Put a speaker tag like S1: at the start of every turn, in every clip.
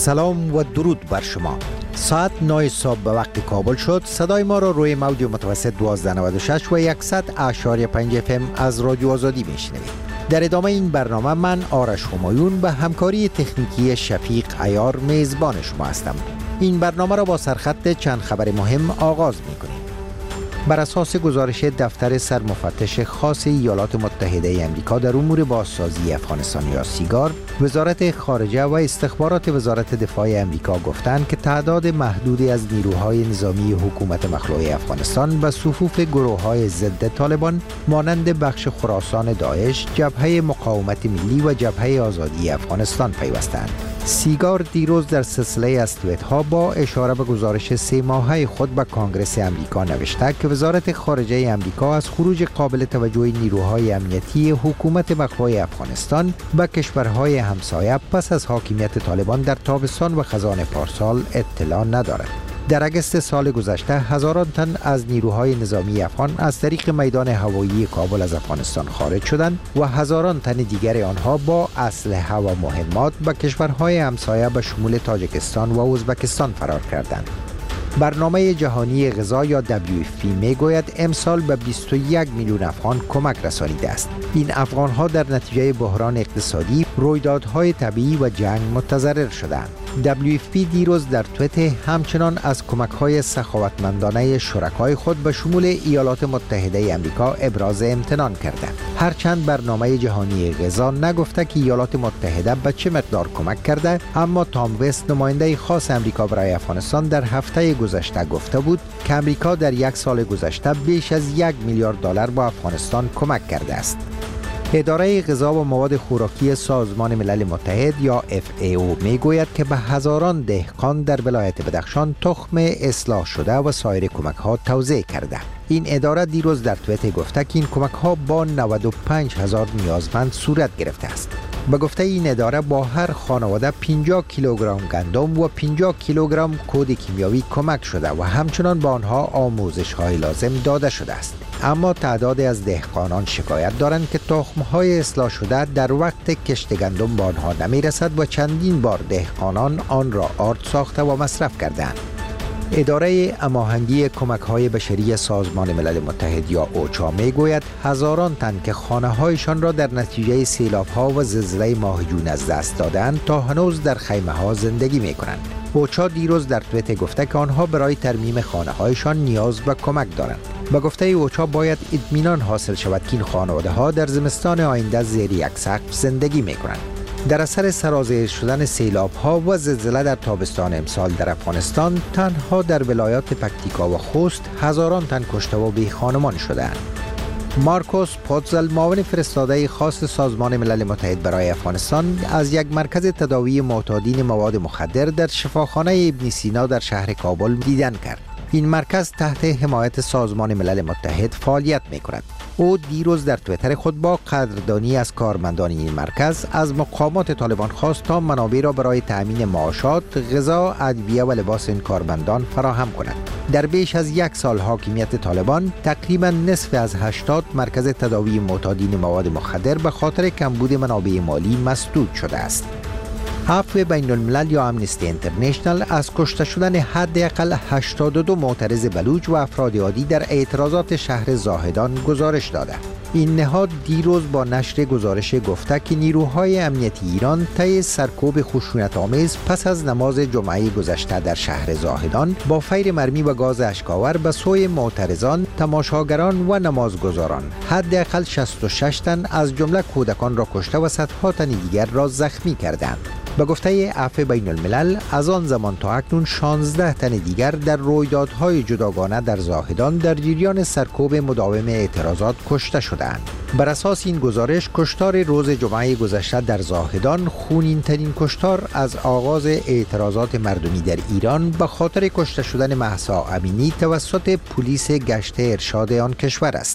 S1: سلام و درود بر شما. ساعت 9 صبح به وقت کابل شد. صدای ما را روی موج متوسط 1296 و 100.5 FM از رادیو آزادی میشنوید. در ادامه این برنامه من آرش همایون به همکاری تکنیکی شفیق عیار میزبان شما هستم. این برنامه را با سرخط چند خبر مهم آغاز میکنیم. بر اساس گزارش دفتر سرمفتش خاص ایالات متحده آمریکا در امور بازسازی افغانستان یا سیگار، وزارت خارجه و استخبارات وزارت دفاع آمریکا گفتند که تعداد محدودی از نیروهای نظامی حکومت مخلوع افغانستان به صفوف گروه‌های ضد طالبان مانند بخش خراسان داعش، جبهه مقاومت ملی و جبهه آزادی افغانستان پیوستند. سیگار دیروز در سلسله از توییت‌ها با اشاره به گزارش 3 ماهه خود به کانگرس آمریکا نوشته که وزارت خارجه آمریکا از خروج قابل توجه نیروهای امنیتی حکومت مخلوع افغانستان به کشورهای همسایه پس از حاکمیت طالبان در تابستان و خزان پارسال اطلاع ندارد. در اگست سال گذشته هزاران تن از نیروهای نظامی افغان از طریق میدان هوایی کابل از افغانستان خارج شدند و هزاران تن دیگر آنها با اسلحه و مهمات به کشورهای همسایه به شمول تاجیکستان و ازبکستان فرار کردند. برنامه جهانی غذا یا WFP میگوید امسال به 21 میلیون افغان کمک رسانیده است. این افغانها در نتیجه بحران اقتصادی، رویدادهای طبیعی و جنگ متضرر شدند. WFP دیروز در توییت همچنان از کمک‌های سخاوتمندانه شرکای خود به شمول ایالات متحده آمریکا ابراز امتنان کرده. هرچند برنامه جهانی غذا نگفته که ایالات متحده به چه مقدار کمک کرده، اما تام وست نماینده خاص آمریکا برای افغانستان در هفته گذشته گفته بود که آمریکا در یک سال گذشته بیش از 1 میلیارد دلار به افغانستان کمک کرده است. اداره غذا و مواد خوراکی سازمان ملل متحد یا FAO میگوید که به هزاران دهقان در ولایت بدخشان تخم اصلاح شده و سایر کمک ها توزیع کرده. این اداره دیروز در توییت گفته که این کمک ها با 95,000 نیازمند صورت گرفته است. به گفته این اداره با هر خانواده 50 کیلوگرم گندم و 50 کیلوگرم کود کیمیاوی کمک شده و همچنان به آنها آموزش های لازم داده شده است. اما تعدادی از دهقانان شکایت دارند که تخم های اصلاح شده در وقت کشت گندم به آنها نمی رسد و چندین بار دهقانان آن را آرد ساخته و مصرف کردند. اداره هماهنگی کمک‌های بشری سازمان ملل متحد یا اوچا میگوید هزاران تن که خانه‌هایشان را در نتیجه سیلاب‌ها و زلزله ماه جون از دست دادند تا هنوز در خیمه‌ها زندگی می‌کنند. اوچا دیروز در توییت گفته که آنها برای ترمیم خانه‌هایشان نیاز به کمک دارند. به گفته اوچا باید اطمینان حاصل شود که این خانواده‌ها در زمستان آینده زیر یک سقف زندگی می‌کنند. در اثر سرازیر شدن سیلاب‌ها و زلزله در تابستان امسال در افغانستان تنها در ولایات پکتیکا و خوست هزاران تن کشته و بی خانمان شدند. مارکوس پوتزل معاون فرستاده خاص سازمان ملل متحد برای افغانستان از یک مرکز تداوی معتادین مواد مخدر در شفاخانه ابن سینا در شهر کابل دیدن کرد. این مرکز تحت حمایت سازمان ملل متحد فعالیت می‌کند. او دیروز در توییتر خود با قدردانی از کارمندان این مرکز از مقامات طالبان خواست تا منابع را برای تأمین معاشات، غذا، ادویه و لباس این کارمندان فراهم کند. در بیش از یک سال حاکمیت طالبان تقریبا نصف از 80 مرکز تداوی معتادین مواد مخدر به خاطر کمبود منابع مالی مسدود شده است. عفو بین الملل یا امنستی اینترنشنال از کشته شدن حداقل 82 معترض بلوچ و افراد عادی در اعتراضات شهر زاهدان گزارش داده. این نهاد دیروز با نشر گزارش گفته که نیروهای امنیتی ایران طی سرکوب خشونت‌آمیز پس از نماز جمعه گذشته در شهر زاهدان با فیر مرمی و گاز اشک‌آور به سوی معترضان، تماشاگران و نمازگزاران حداقل 66 تن از جمله کودکان را کشته و صدها تن دیگر را زخمی کردند. به گفته عفو بین الملل از آن زمان تا اکنون 16 تن دیگر در رویدادهای جداگانه در زاهدان در جریان سرکوب مداوم اعتراضات کشته شدند. بر اساس این گزارش کشتار روز جمعه گذشته در زاهدان خونین ترین کشتار از آغاز اعتراضات مردمی در ایران به خاطر کشته شدن مهسا امینی توسط پلیس گشت ارشاد آن کشور است.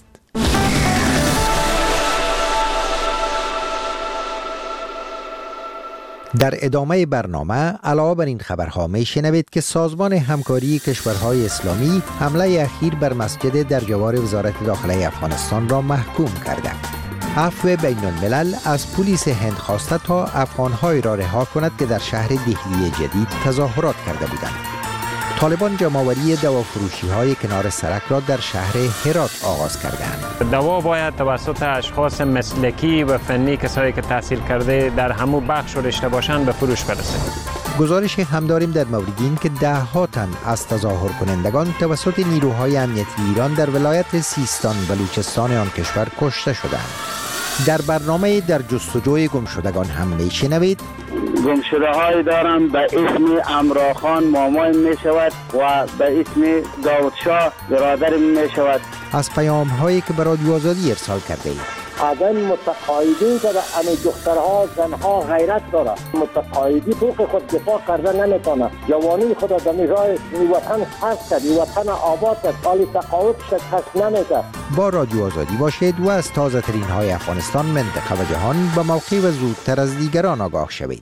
S1: در ادامه برنامه علاوه بر این خبرها میشنوید که سازمان همکاری کشورهای اسلامی حمله اخیر بر مسجد در جوار وزارت داخله افغانستان را محکوم کرده. عفو بین الملل از پلیس هند خواسته تا افغان‌های را رها کند که در شهر دهلی جدید تظاهرات کرده بودند. طالبان جمع‌آوری دوافروشی‌های کنار سرک را در شهر هرات آغاز کردند.
S2: دوا باید توسط اشخاص مسلکی و فنی، کسایی که تحصیل کرده در همون بخش و رشته باشند، به فروش برسه.
S1: گزارش هم داریم در مورد این که ده‌ها تن از تظاهر کنندگان توسط نیروهای امنیتی ایران در ولایت سیستان بلوچستان آن کشور کشته شدند. در برنامه در جستجوی گمشدگان هم میشنوید
S3: گمشده های دارم به اسم امراخان مامای می شود و به اسم داود شاه برادر می شود.
S1: از پیام هایی که به رادیو آزادی ارسال کرده اید.
S4: آدم متقاعدین که همه دخترها زنها غیرت داره، متقاعدی حقوق خود دفاع کرده نمیتونه، جوانی خود در راه وطن حفظ کرد، وطن آباد کرد، حال تقاعد شکست نمیده.
S1: با رادیو آزادی باشید و از تازه ترین های افغانستان، منطقه و جهان به موقع و زودتر از دیگران آگاه شوید.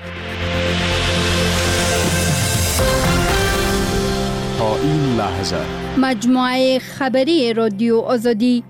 S5: تا این لحظه
S6: مجموعه خبری رادیو آزادی.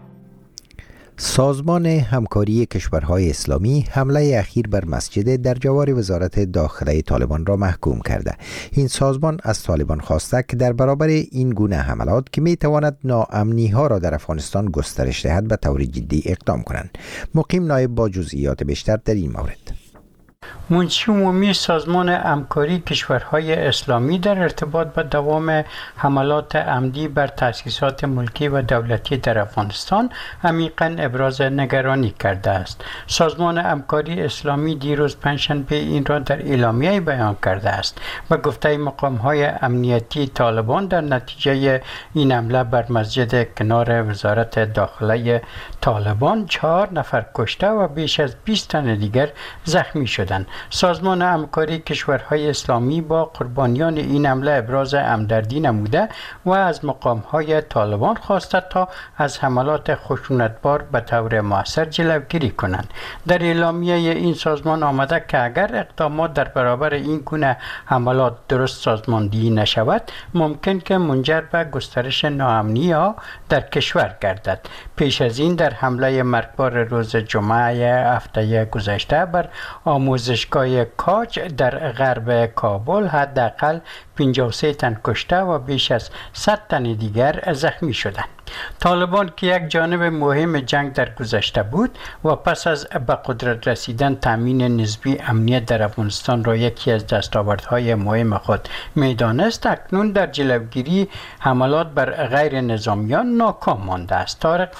S1: سازمان همکاری کشورهای اسلامی حمله اخیر بر مسجد در جوار وزارت داخله طالبان را محکوم کرده. این سازمان از طالبان خواسته که در برابر این گونه حملات که میتواند ناامنی ها را در افغانستان گسترش دهد به طور جدی اقدام کنند. مقیم نایب با جزئیات بیشتر در این مورد.
S7: منشی عمومی سازمان همکاری کشورهای اسلامی در ارتباط با دوام حملات عمدی بر تأسیسات ملکی و دولتی در افغانستان عمیقاً ابراز نگرانی کرده است. سازمان همکاری اسلامی دیروز پنجشنبه این را در اعلامیه بیان کرده است و گفته مقام‌های امنیتی طالبان در نتیجه این حمله بر مسجد کنار وزارت داخله طالبان 4 نفر کشته و بیش از 20 تن دیگر زخمی شدند. سازمان همکاری کشورهای اسلامی با قربانیان این حمله ابراز همدردی نموده و از مقام‌های طالبان خواسته تا از حملات خشونتبار به طور مؤثر جلوگیری کنند. در اعلامیه این سازمان آمده که اگر اقدامات در برابر این گونه حملات درست سازماندهی نشود، ممکن که منجر به گسترش ناامنی‌ها در کشور گردد. پیش از این در حمله مرگبار روز جمعه هفته گذشته بر آموزشگاه کاج در غرب کابل حداقل 53 تن کشته و بیش از 100 تن دیگر زخمی شدند. طالبان که یک جانب مهم جنگ در گذشته بود و پس از به قدرت رسیدن تامین نسبی امنیت در افغانستان را یکی از دستاوردهای مهم خود می‌دانست، اکنون در جلوگیری حملات بر غیر نظامیان ناکام مانده است. طارق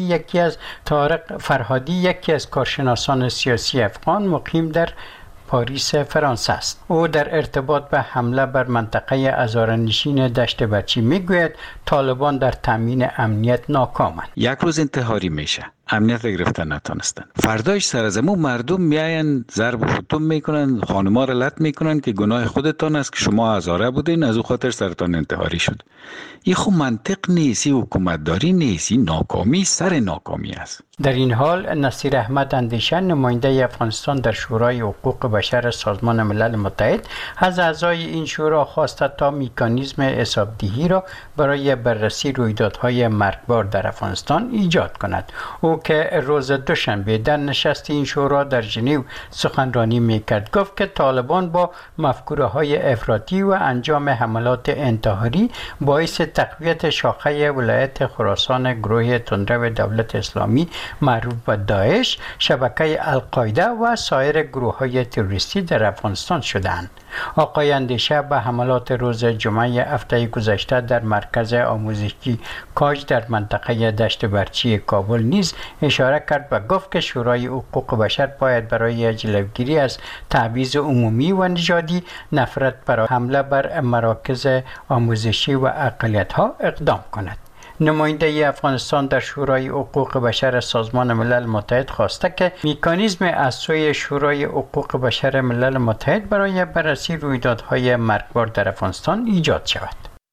S7: فرهادی یکی از کارشناسان سیاسی افغان مقیم در پاریس فرانسه است. او در ارتباط به حمله بر منطقه هزاره‌نشین دشت برچی میگوید طالبان در تامین امنیت ناکامند.
S8: یک روز انتحاری میشه، امنیت را گرفتن نتونستن، فردایش سر از مردم میاین ضرب و شتم میکنن، خانما را لط میکنن که گناه خودتان است که شما هزاره بودین، از او خاطر سرتان انتحاری شد. این خب منطق نیست، حکومتداری نیست، ناکامی سر ناکامی است.
S7: در این حال نصیر احمد اندیشه، نماینده افغانستان در شورای حقوق بشر سازمان ملل متحد، از اعضای این شورا خواسته تا مکانیزم حسابدهی را برای بررسی رویدادهای مرگبار در افغانستان ایجاد کند. او که روز دوشنبه در نشست این شورا در ژنو سخنرانی میکرد، گفت که طالبان با مفکوره‌های افراطی و انجام حملات انتحاری باعث تقویت شاخه ولایت خراسان گروه تندرو دولت اسلامی معروف به داعش، شبکه القاعده و سایر گروه‌های تروریستی در افغانستان شدند. آقای اندیشه به حملات روز جمعه هفته گذشته در مرکز آموزشی کاج در منطقه دشت برچی کابل نیز اشاره کرد و گفت که شورای حقوق بشر باید برای جلوگیری از تبعیض عمومی و نژادی، نفرت برای حمله بر مراکز آموزشی و اقلیت‌ها اقدام کند. نماینده افغانستان در شورای حقوق بشر سازمان ملل متحد خواسته که مکانیزم از سوی شورای حقوق بشر ملل متحد برای بررسی رویدادهای مرگبار در افغانستان ایجاد شود.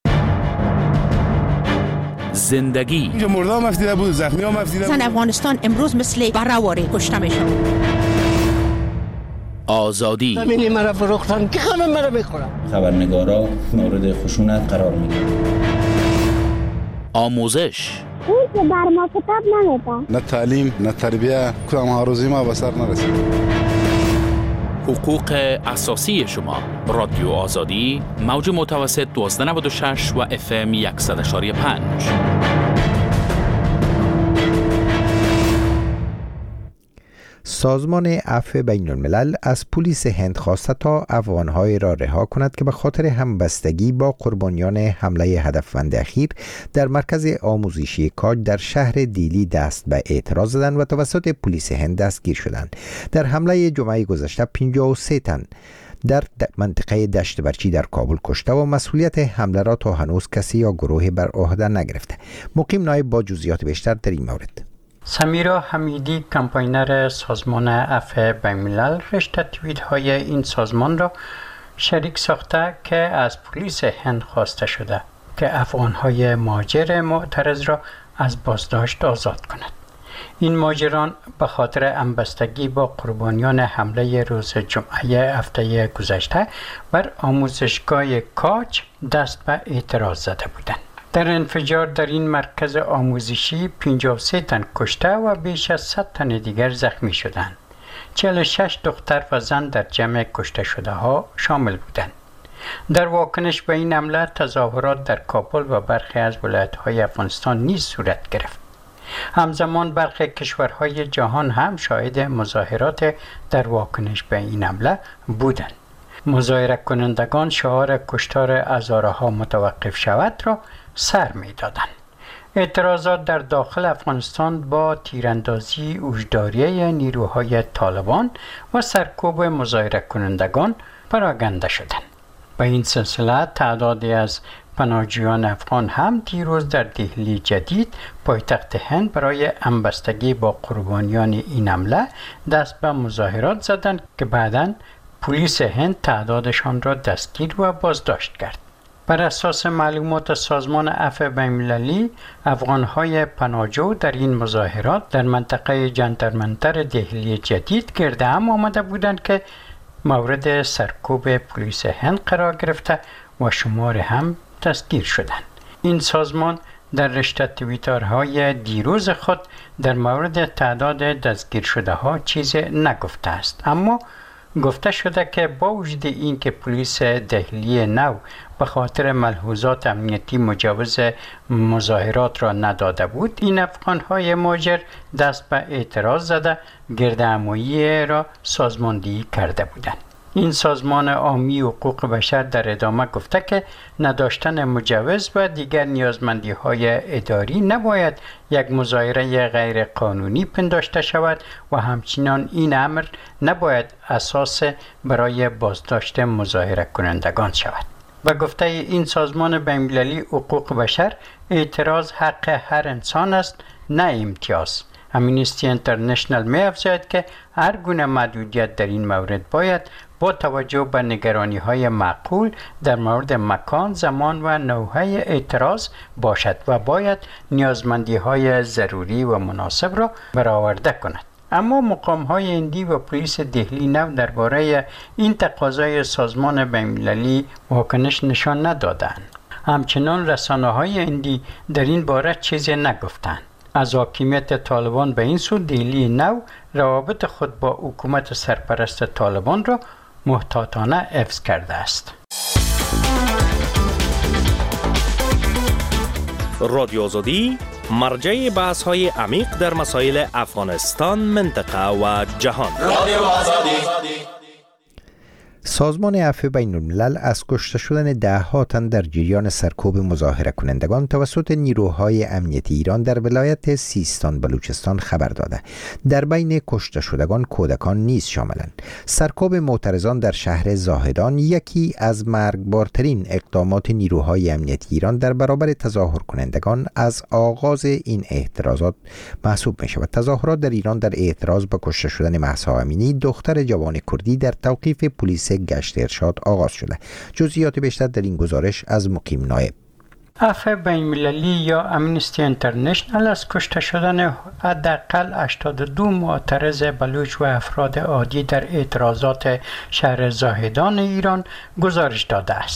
S5: زندگی
S9: اینجا مردا هم افتیده بود، زخمی هم افتیده بود.
S10: زن افغانستان امروز مثل برآوری کشته میشن.
S5: آزادی
S4: همین مرا فروختن که همه مرا میخورن.
S11: خبرنگارا مورد خشونت قرار میگیرن.
S5: آموزش
S11: این که بر ما کتاب نمیده.
S9: نه تعلیم نه تربیه، کدام آرزوی ما به سر نرسید.
S5: حقوق اساسی شما. رادیو آزادی، موج متوسط 1296 و FM 100.5.
S1: سازمان عفو بین الملل از پلیس هند خواسته تا افغان‌های را رها کند که به خاطر همبستگی با قربانیان حمله هدفمند اخیر در مرکز آموزشی کاج در شهر دیلی دست به اعتراض زدند و توسط پلیس هند دستگیر شدند. در حمله جمعه گذشته 53 تن در منطقه دشت برچی در کابل کشته و مسئولیت حمله را تا هنوز کسی یا گروهی بر عهده نگرفته. مقیم نایب با جزئیات بیشتر در این مورد.
S7: سمیرا حمیدی، کمپاینر سازمان عفو بین الملل، رشته توییت های این سازمان را شریک ساخته که از پلیس هند خواسته شده که افغان‌های مهاجر معترض را از بازداشت آزاد کند. این مهاجران به خاطر همبستگی با قربانیان حمله روز جمعه هفته گذشته بر آموزشگاه کاج دست به اعتراض زده بودند. در انفجار در این مرکز آموزشی 53 تن کشته و بیش از 100 تن دیگر زخمی شدند. 46 دختر و زن در جمع کشته شده ها شامل بودند. در واکنش به این حمله تظاهرات در کابل و برخی از ولایت‌های افغانستان نیز صورت گرفت. همزمان برخی کشورهای جهان هم شاهد مظاهرات در واکنش به این حمله بودند. مظاهره کنندگان شعار کشتار هزارها متوقف شود را سر می دادند. اعتراضات در داخل افغانستان با تیراندازی هوشداری نیروهای طالبان و سرکوب مظاهره کنندگان پراگنده شدند. به این سلسله تعدادی از پناهجویان افغان هم دیروز در دهلی جدید پایتخت هند برای همبستگی با قربانیان این حمله دست به مظاهرات زدند که بعداً پلیس هند تعدادشان را دستگیر و بازداشت کرد. بر اساس معلومات سازمان عفو بین المللی، افغان‌های پناهجو در این مظاهرات در منطقه جنتر منتر دهلی جدید گرد هم آمده بودند که مورد سرکوب پلیس هند قرار گرفته و شمار هم دستگیر شدند. این سازمان در رشته توییترهای دیروز خود در مورد تعداد دستگیر شده ها چیزی نگفته است، اما گفته شده که با وجود این که پلیس دهلی نو به خاطر ملحوظات امنیتی مجوز مظاهرات را نداده بود، این افغان‌های مهاجر دست به اعتراض زده گردهمایی را سازماندهی کرده بودند. این سازمان عامی حقوق بشر در ادامه گفته که نداشتن مجوز و دیگر نیازمندی‌های اداری نباید یک مظاهره غیر قانونی پنداشته شود و همچنین این امر نباید اساس برای بازداشت مظاهره کنندگان شود. به گفته این سازمان بین‌المللی حقوق بشر، اعتراض حق هر انسان است، نه امتیاز. امنیستی اینترنشنال می افزاید که هر گونه محدودیت در این مورد باید با توجه به نگرانی‌های معقول در مورد مکان، زمان و نوع اعتراض باشد و باید نیازمندی‌های ضروری و مناسب را برآورده کند. اما مقام‌های هندی و پلیس دهلی نو درباره این تقاضای سازمان بین‌المللی واکنش نشان ندادند. همچنان رسانه‌های هندی در این باره چیزی نگفتند. از حاکمیت طالبان به این سو دهلی نو روابط خود با حکومت سرپرست طالبان را محتاطانه حفظ کرده است.
S12: رادیو آزادی مرجع بحث‌های عمیق در مسائل افغانستان، منطقه و جهان. رادیو آزادی.
S1: سازمان عفو بین الملل از کشته شدن ده‌ها تن در جریان سرکوب مظاهره کنندگان توسط نیروهای امنیتی ایران در ولایت سیستان بلوچستان خبر داده. در بین کشته شدگان کودکان نیز شاملند. سرکوب معترضان در شهر زاهدان یکی از مرگبارترین اقدامات نیروهای امنیتی ایران در برابر تظاهر کنندگان از آغاز این اعتراضات محسوب می شود. تظاهرات در ایران در اعتراض به کشته شدن مهسا امینی، دختر جوان کردی، در توقیف پلیس گشت ارشاد آغاز شده. جزئیات بیشتر در این گزارش از مقیم نایب.
S7: عفو بین المللی یا امنیستی اینترنشنال از کشته شدن حداقل 82 معترض بلوچ و افراد عادی در اعتراضات شهر زاهدان ایران گزارش داده است.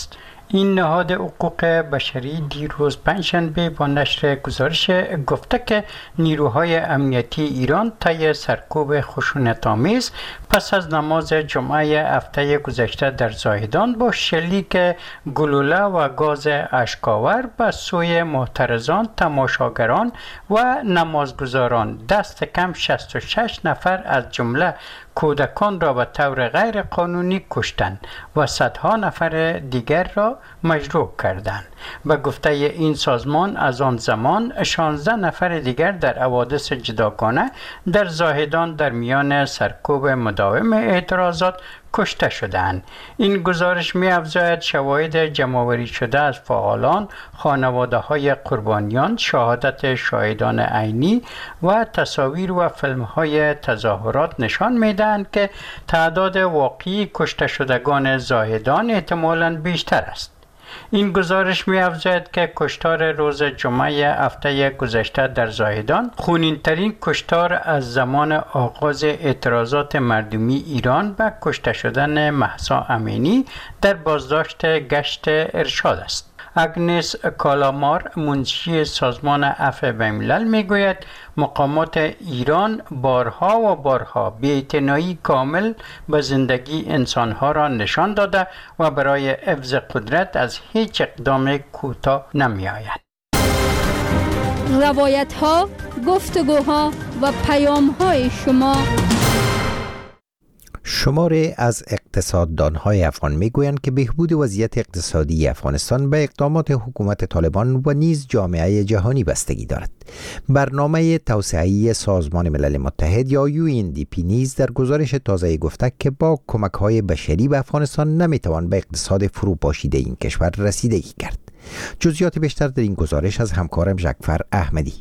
S7: این نهاد حقوق بشری دیروز پنجشنبه با نشر گزارش گفته که نیروهای امنیتی ایران طی سرکوب خشونت‌آمیز پس از نماز جمعه هفته گذشته در زاهدان با شلیک گلوله و گاز اشک‌آور به سوی معترضان، تماشاگران و نمازگزاران دست کم 66 نفر از جمله کودکان را به طور غیر قانونی کشتند و صدها نفر دیگر را مجروح کردند. به گفته این سازمان از آن زمان 16 نفر دیگر در حوادث جداگانه در زاهدان در میان سرکوب مداوم اعتراضات کشته شدند. این گزارش می‌افزاید شواهد جمع‌آوری شده از فعالان، خانواده‌های قربانیان، شهادت شاهدان عینی و تصاویر و فیلم‌های تظاهرات نشان می‌دهند که تعداد واقعی کشته شدگان زاهدان احتمالاً بیشتر است. این گزارش می‌افزاید که کشتار روز جمعه هفته گذشته در زاهدان خونین‌ترین کشتار از زمان آغاز اعتراضات مردمی ایران به کشته شدن مهسا امینی در بازداشت گشت ارشاد است. اگنس کالامار منشی سازمان عفو بین‌الملل میگوید مقامات ایران بارها و بارها بی‌اعتنایی کامل به زندگی انسانها را نشان داده و برای حفظ قدرت از هیچ اقدام کوتاه نمی‌آید.
S6: روایت‌ها، گفتگوها و پیام‌های شما.
S1: شماری از اقتصاددان‌های افغان میگویند که بهبود وضعیت اقتصادی افغانستان به اقدامات حکومت طالبان و نیز جامعه جهانی بستگی دارد. برنامه توسعه‌ای سازمان ملل متحد یا UNDP نیز در گزارش تازه گفته که با کمک‌های بشری به افغانستان نمیتوان به اقتصاد فروپاشیده این کشور رسیدگی کرد. جزئیات بیشتر در این گزارش از همکارم جعفر احمدی.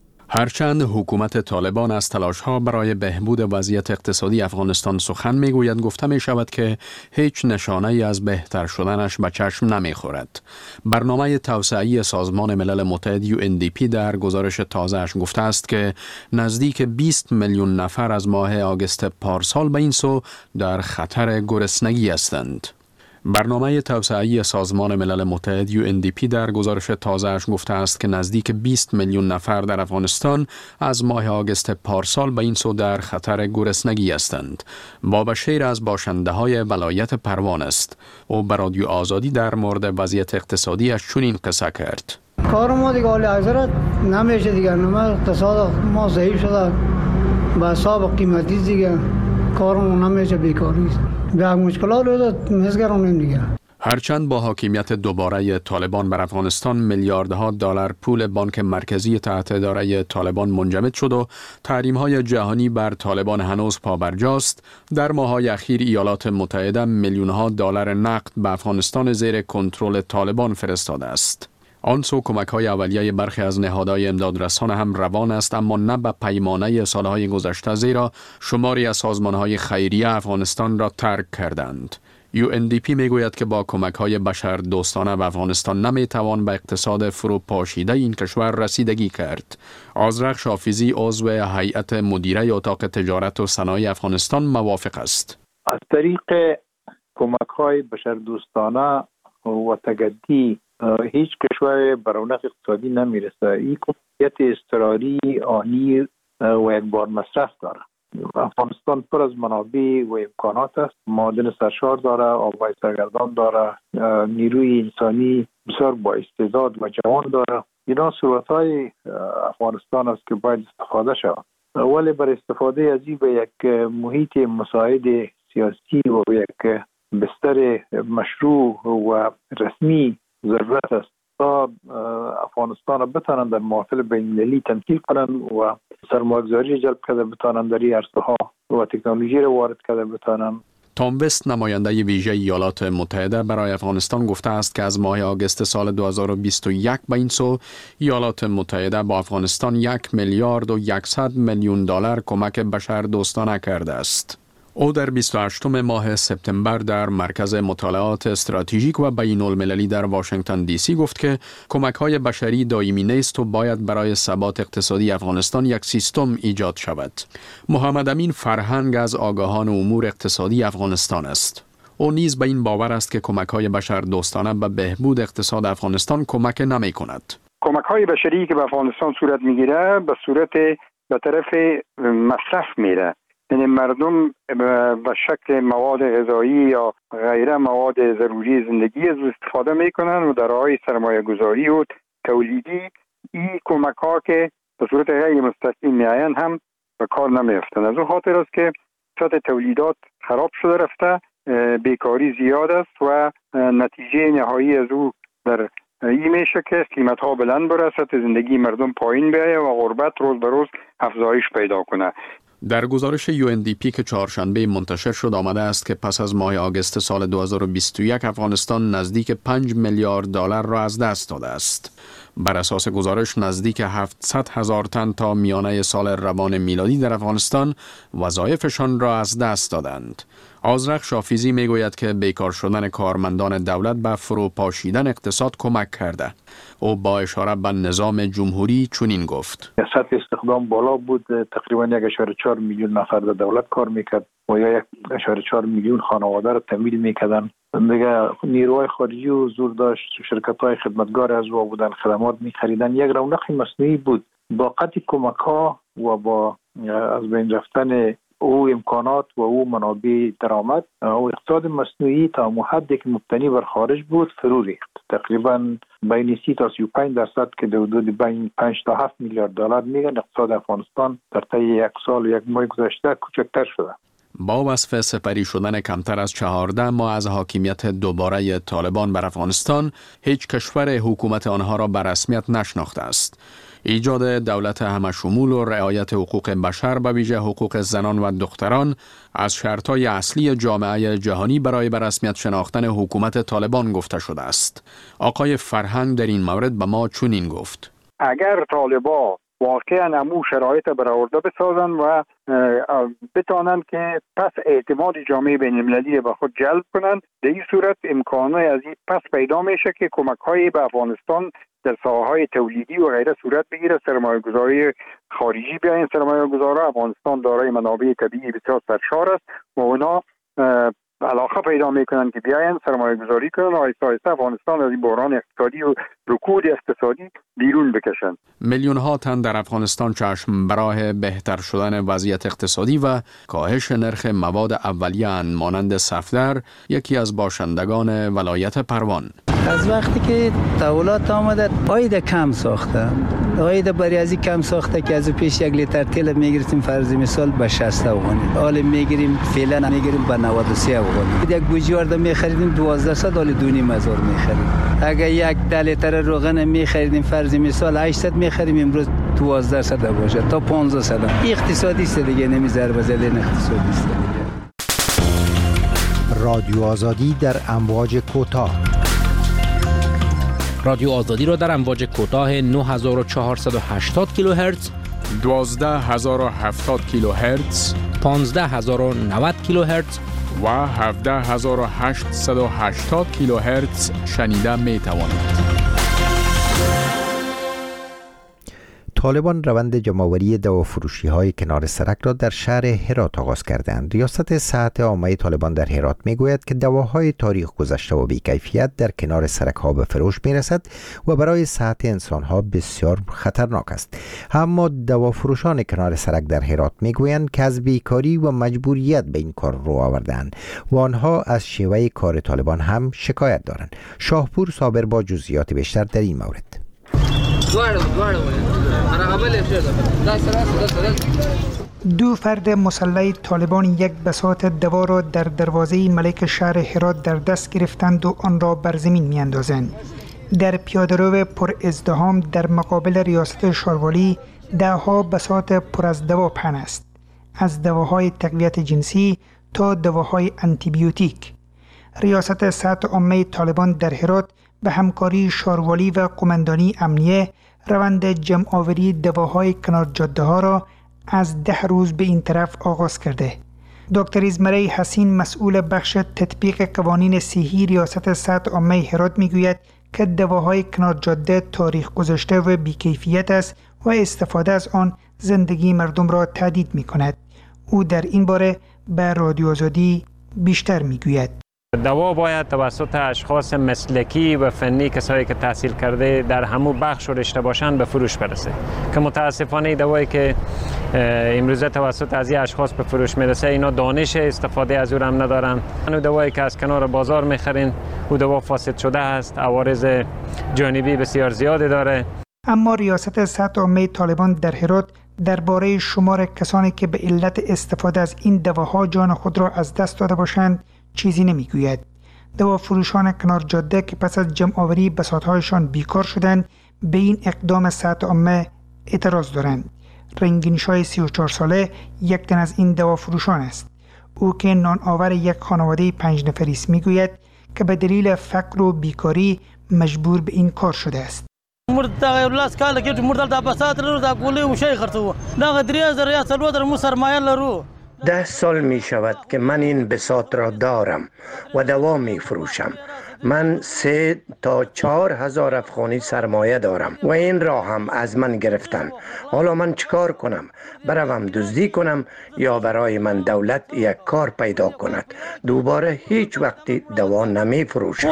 S13: هرچند حکومت طالبان از تلاش‌ها برای بهبود وضعیت اقتصادی افغانستان سخن می‌گوید، گفته می‌شود که هیچ نشانه‌ای از بهتر شدنش به چشم نمی‌خورد. برنامه توسعه‌ای سازمان ملل متحد UNDP در گزارش تازه‌اش گفته است که نزدیک 20 میلیون نفر از ماه آگوست پارسال به این سو در خطر گرسنگی هستند. برنامه توسعه‌ای سازمان ملل متحد UNDP در گزارش تازه‌اش گفته است که نزدیک 20 میلیون نفر در افغانستان از ماه آگوست پارسال به این سو در خطر گرسنگی هستند. بابا شیر از باشنده‌های ولایت پروان است. او به رادیو آزادی در مورد وضعیت اقتصادیش چنین قصه کرد.
S14: کار ما دیگه عالی حضرت نمیشه دیگه، اقتصاد ما ضعیف شده به حساب قیمتی دیگه، کارمون نمیشه، بیکاری است. به مشکلات رو مزگرانیم دیگه.
S13: هرچند با حاکمیت دوباره طالبان بر افغانستان میلیاردها دلار پول بانک مرکزی تحت اداره طالبان منجمد شد و تحریم‌های جهانی بر طالبان هنوز پابرجاست، در ماه‌های اخیر ایالات متحده میلیون‌ها دلار نقد به افغانستان زیر کنترل طالبان فرستاده است. آنسو کمک‌های اولیه برخی از نهادهای امدادرسان هم روان است، اما نه به پیمانه سالهای گذشته، زیرا شماری از سازمان‌های خیریه افغانستان را ترک کردند. UNDP میگوید که با کمک‌های بشردوستانه به افغانستان نمی‌توان به اقتصاد فروپاشیده این کشور رسیدگی کرد. آذرخش حافظی عضو هیئت مدیره اتاق تجارت و صنایع افغانستان موافق است.
S15: از طریق کمک‌های بشردوستانه و تجدی هیچ کشور به رونق اقتصادی نمیرسه. این کمیت اضطراری آنی و یک بار مصرف داره. افغانستان پر از منابع و امکانات است. معادن سرشار داره، آبهای سرگردان داره، نیروی انسانی بسیار با استعداد و جوان داره. اینا ثروت‌های افغانستان است که باید استفاده شود. ولی بر استفاده از این به یک محیط مساعد سیاسی و یک بستر مشروع و رسمی ضرورت است تا افغانستان را بتانند در محافل بین‌المللی تمثیل کنند و سرمایه‌گذاری جلب کرده بتانند در این عرصه‌ها و تکنولوژی را وارد کرده بتانند.
S13: تام وست نماینده ویژه ایالات متحده برای افغانستان گفته است که از ماه آگوست سال 2021 به این سو ایالات متحده با افغانستان 1 میلیارد و 100 میلیون دلار کمک بشردوستانه کرده است. او در 28 ماه سپتامبر در مرکز مطالعات استراتژیک و بین المللی در واشنگتن دی سی گفت که کمک‌های بشری دائمی نیست و باید برای ثبات اقتصادی افغانستان یک سیستم ایجاد شود. محمد امین فرهنگ از آگاهان امور اقتصادی افغانستان است. او نیز به این باور است که کمک‌های بشردوستانه به بهبود اقتصاد افغانستان کمک نمی‌کند.
S15: کمک‌های بشری که به افغانستان صورت می‌گیره به صورت به طرف مصرف میره، یعنی مردم به شکل مواد غذایی یا غیره مواد ضروری زندگی از استفاده میکنن و در راهی سرمایه گذاری و تولیدی این کمک ها که به صورت غیر مستقیم میاین هم به کار نمیفتن. از اون خاطر است که سطح تولیدات خراب شده رفته، بیکاری زیاد است و نتیجه نهایی از او در این میشه که قیمت ها بلند بره، سطح زندگی مردم پایین بیایه و غربت روز به روز افزایش پیدا کنه.
S13: در گزارش UNDP که چهارشنبه منتشر شد آمده است که پس از ماه آگوست سال 2021 افغانستان نزدیک 5 میلیارد دلار را از دست داده است. بر اساس گزارش نزدیک 700,000 تن تا میانه سال روان میلادی در افغانستان وظایفشان را از دست دادند. آذرخ شافیزی میگوید که بیکار شدن کارمندان دولت به فروپاشیدن اقتصاد کمک کرده. او با اشاره به نظام جمهوری چنین گفت:
S15: سطح استخدام بالا بود، تقریبا 1.4 میلیون نفر در دولت کار میکرد و یا 1.4 میلیون خانواده را تامین میکردن. دیگه نیروهای خارجی و زور داشت، شرکت‌های خدمتگار از او بودن، خدمات می‌خریدن. یک رونق مصنوعی بود. با قطع کمک‌ها و با از بین رفتن او امکانات و او منابع درآمد، او اقتصاد مصنوعی تا حدی که مبتنی بر خارج بود فرو ریخت. تقریبا بین 30 تا 35% که در حدود بین 5 تا 7 میلیارد دلار میگن اقتصاد افغانستان در طی یک سال و یک ماه گذشته کوچکتر شده.
S13: با وصف سپری شدن کمتر از 14 ماه از حاکمیت دوباره طالبان بر افغانستان، هیچ کشور حکومت آنها را به رسمیت نشناخته است. ایجاد دولت همشمول و رعایت حقوق بشر به ویژه حقوق زنان و دختران از شرطهای اصلی جامعه جهانی برای به رسمیت شناختن حکومت طالبان گفته شده است. آقای فرهنگ در این مورد به ما چنین گفت:
S15: اگر طالبان واقعا همون شرایط برآورده بسازن و بتانند که پس اعتماد جامعه بین المللی به خود جلب کنند، در این صورت امکانات از این پس پیدا میشه که کمک‌های به افغانستان در ساحه‌های تولیدی و غیره صورت بگیره، سرمایه‌گذاری خارجی بیاین. سرمایه‌گذاران افغانستان دارای منابع طبیعی بسیار سرشار است و اونا علاقه پیدا میکنن که بیاین سرمایه گذاری کنن و آهسته آهسته افغانستان از این بحران اقتصادی و رکود اقتصادی بیرون بکشن.
S13: میلیون ها تن در افغانستان چشم براه بهتر شدن وضعیت اقتصادی و کاهش نرخ مواد اولیه مانند صفدر یکی از باشندگان ولایت پروان.
S16: از وقتی که دولت آمده عاید کم ساخته، عاید بریازی کم ساخته که از پیش 1 لیتر تیل میگرفتیم فرض مثال به 60 افغانی، حالا میگیریم فعلا میگیریم به 93 افغانی. یک بوجوارد میخریدیم 1200 حالا 2500 میخریم. اگر 1 لیتر روغن میخریدیم فرض مثال 800 میخریم، امروز 1200 باشه تا 1500. اقتصادی است دیگه، نمیذاره بزدن اقتصادی است دیگه.
S1: رادیو آزادی در امواج کوتاه.
S5: رادیو آزادی را در امواج کوتاه 9480 کیلوهرتز،
S13: 12070 کیلوهرتز،
S5: 15090 کیلوهرتز
S13: و 17880 کیلوهرتز شنیده می توانید.
S1: طالبان روند جمع‌آوری دوافروشی‌های کنار سرک را در شهر هرات آغاز کردند. ریاست صحت عامه طالبان در هرات میگوید که دواهای تاریخ گذشته و بی‌کیفیت در کنار سرک‌ها به فروش میرسد و برای صحت انسان‌ها بسیار خطرناک است. اما دوافروشان کنار سرک در هرات میگویند که از بیکاری و مجبوریت به این کار رو آوردند و آنها از شیوه کار طالبان هم شکایت دارند. شاهپور صابر با جزئیات بیشتر در این مورد.
S17: دو فرد مسلح طالبان یک بساط دوا را در دروازه ملک شهر هرات در دست گرفتند و آن را بر زمین میاندازند. در پیاده‌رو پر ازدحام در مقابل ریاست شاروالی دهها بساط پر از دوا پهن است، از دواهای تقویت جنسی تا دواهای آنتیبیوتیک. ریاست صحت عامه طالبان در هرات به همکاری شاروالی و قماندانی امنیه روند جمع‌آوری دواهای کنار جاده ها را از 10 روز به این طرف آغاز کرده. دکتر ازمره حسین مسئول بخش تطبیق قوانین صحی ریاست صحت عامه هرات میگوید که دواهای کنار جاده تاریخ گذشته و بی‌کیفیت است و استفاده از آن زندگی مردم را تهدید می‌کند. او در این باره به رادیو آزادی بیشتر میگوید.
S2: دوا باید توسط اشخاص مسلکی و فنی، کسایی که تحصیل کرده در همون بخش و رشته باشند، به فروش برسه. که متاسفانه دوایی که امروزه توسط از اشخاص به فروش میرسه، اینا دانش استفاده از اون هم ندارن. اون دوایی که از کنار بازار میخرین، اون دوا فاسد شده است، عوارض جانبی بسیار زیادی داره.
S17: اما ریاست سطح عامه طالبان در هرات درباره شمار کسانی که به علت استفاده از این دواها جان خود را از دست داده باشند چیزی نمیگوید. دوا فروشان کنار جاده که پس از جمع آوری بساطهایشان بیکار شدند، به این اقدام سطح عامه اعتراض دارند. رنگینشای 34 ساله یک تن از این دوا فروشان است. او که نان آور یک خانواده 5 نفری است میگوید که به دلیل فقر و بیکاری مجبور به این کار شده است.
S18: مرد 10 سال می شود که من این بساط را دارم و دوا می فروشم. من 3 تا 4 هزار افغانی سرمایه دارم و این را هم از من گرفتن. حالا من چیکار کنم؟ بروم دزدی کنم یا برای من دولت یک کار پیدا کند؟ دوباره هیچ وقتی دوا نمی فروشم.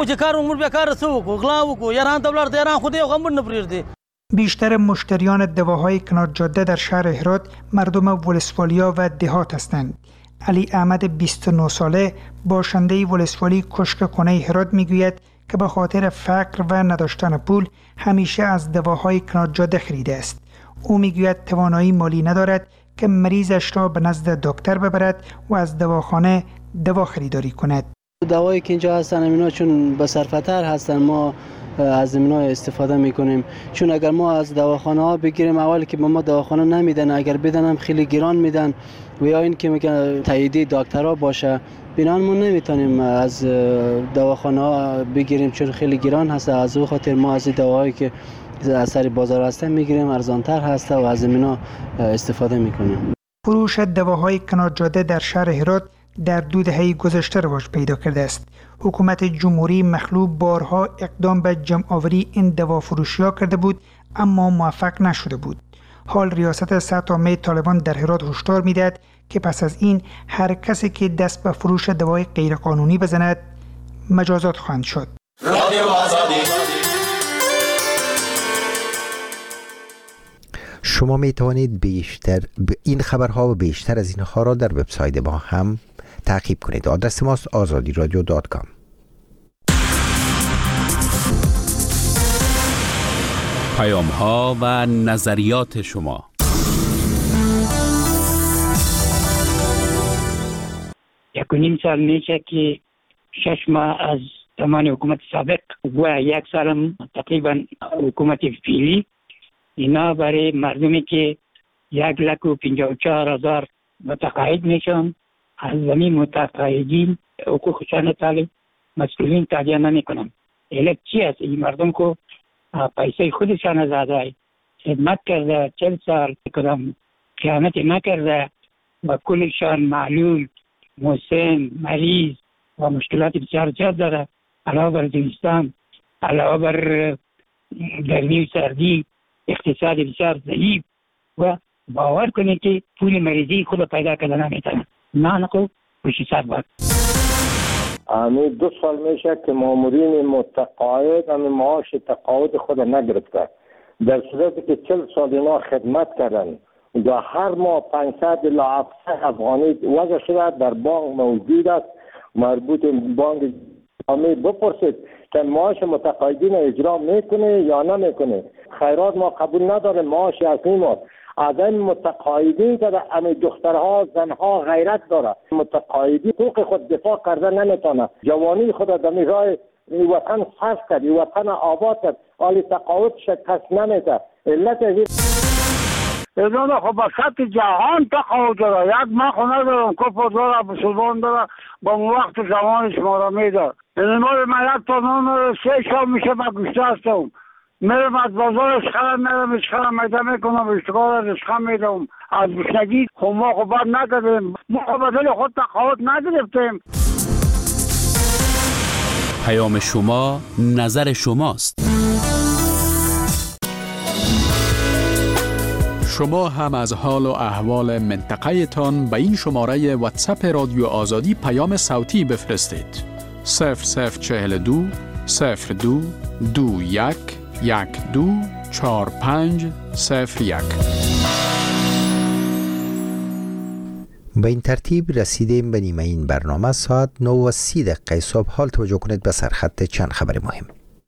S17: بیشتر مشتریان دواهای کنار جاده در شهر هرات مردم ولسوالیا و دهات هستند. علی احمد 29 ساله باشنده ولسوالی کشک خانه هرات میگوید که به خاطر فقر و نداشتن پول همیشه از دواهای کنار جاده خریده است. او میگوید توانایی مالی ندارد که مریضش را به نزد دکتر ببرد و از دواخانه دوا خریداری کند.
S19: دوایی که اینجا هستن اینا چون بسرفتر هستن، ما از اینا استفاده میکنیم. چون اگر ما از دواخانه ها بگیریم، اولی که به ما دواخانه نمیدن، اگر بدن هم خیلی گران میدن و یا این که میگن تاییدی دکترها باشه، بنان ما نمیتونیم از دواخانه ها بگیریم چون خیلی گران هست. از او خاطر ما از دواهایی که از سر بازار هستن میگیریم، ارزانتر هست و از اینا استفاده میکنیم.
S17: فروش دواهای کنار جاده در شهر هرات در 2 دهه گذشته رواج پیدا کرده است. حکومت جمهوری مخلوع بارها اقدام به جمع آوری این دوا فروشی‌ها کرده بود اما موفق نشده بود. حال ریاست سطح عامه طالبان در هرات هشدار می‌دهد که پس از این هر کسی که دست به فروش دوای غیرقانونی بزند مجازات خواهند شد.
S1: شما می توانید بیشتر این خبرها و بیشتر از اینها را در وبسایت ما هم تعقیب کنید. آدرس ماست azadiradio.com.
S5: پیام‌ها و نظریات شما.
S20: یک و نیم سال میشه که 6 ماه از زمان حکومت سابق و 1 سال تقریبا حکومت فعلی، اینا برای مردمی که 1,54,000 متقاعد میشن، از زمین متقاعدین حقوقشان طالب مسئولین تادیه نمی کنن. علت چی است؟ این مردم کو پیسه خودشان زاده خدمت کرده 40 سال، کدام خیانت نکرده و کلشان معلول، مسن، مریض و مشکلات بسیار زیاد داره. علاوه بر زمستان، علاوه بر گرمی و سردی، اقتصاد بسیار ضعیف و باور کنید که پول مریضی خود پیدا کردن نمیتونه. نه نکو بشی سر باید.
S4: 2 سال میشه که مامورین متقاعد معاش تقاعد خود نگرفته، در صورتی که 40 سال اینا خدمت کردن و هر ماه 500 الی 700 افغانی وضع شده در بانک موجود است. مربوط بانک اسلامی بپرسید که معاش متقاعدین اجرا میکنه یا نمیکنه. خیرات ما قبول نداره، معاش اصلی ما از این متقاعدین که همه دخترها زنها غیرت داره. متقاعدی حقوق خود دفاع کرده نمیتونه، جوانی خود در راه وطن صرف کرد، وطن آباد کرد، حالی تقاعد شکست نمیده. علت
S21: اینا خب با سطح جهان تقاعد داره. یک ما خونه دارم کفر داره، بسلمان داره، با وقت زمان شما را میده. این مال من 1 تا نون 3 شام میشه با گوشته هستم. میرم از بازار اشخرم، میرم اشخرم میده میکنم، اشتغال اشخرم میدم. از گوشنگی خب ما خب بر نکردیم، ما خب بدل خود تقاعد نگرفتیم.
S5: پیام شما، نظر شماست. شما هم از حال و احوال منطقه تان به این شماره واتساپ رادیو آزادی پیام صوتی بفرستید.
S13: 0042 02 21 12 45 01.
S1: به این ترتیب رسیدیم به نیمه این برنامه. ساعت 9:30 صبح. حال توجه کنید به سرخط چند خبر مهم.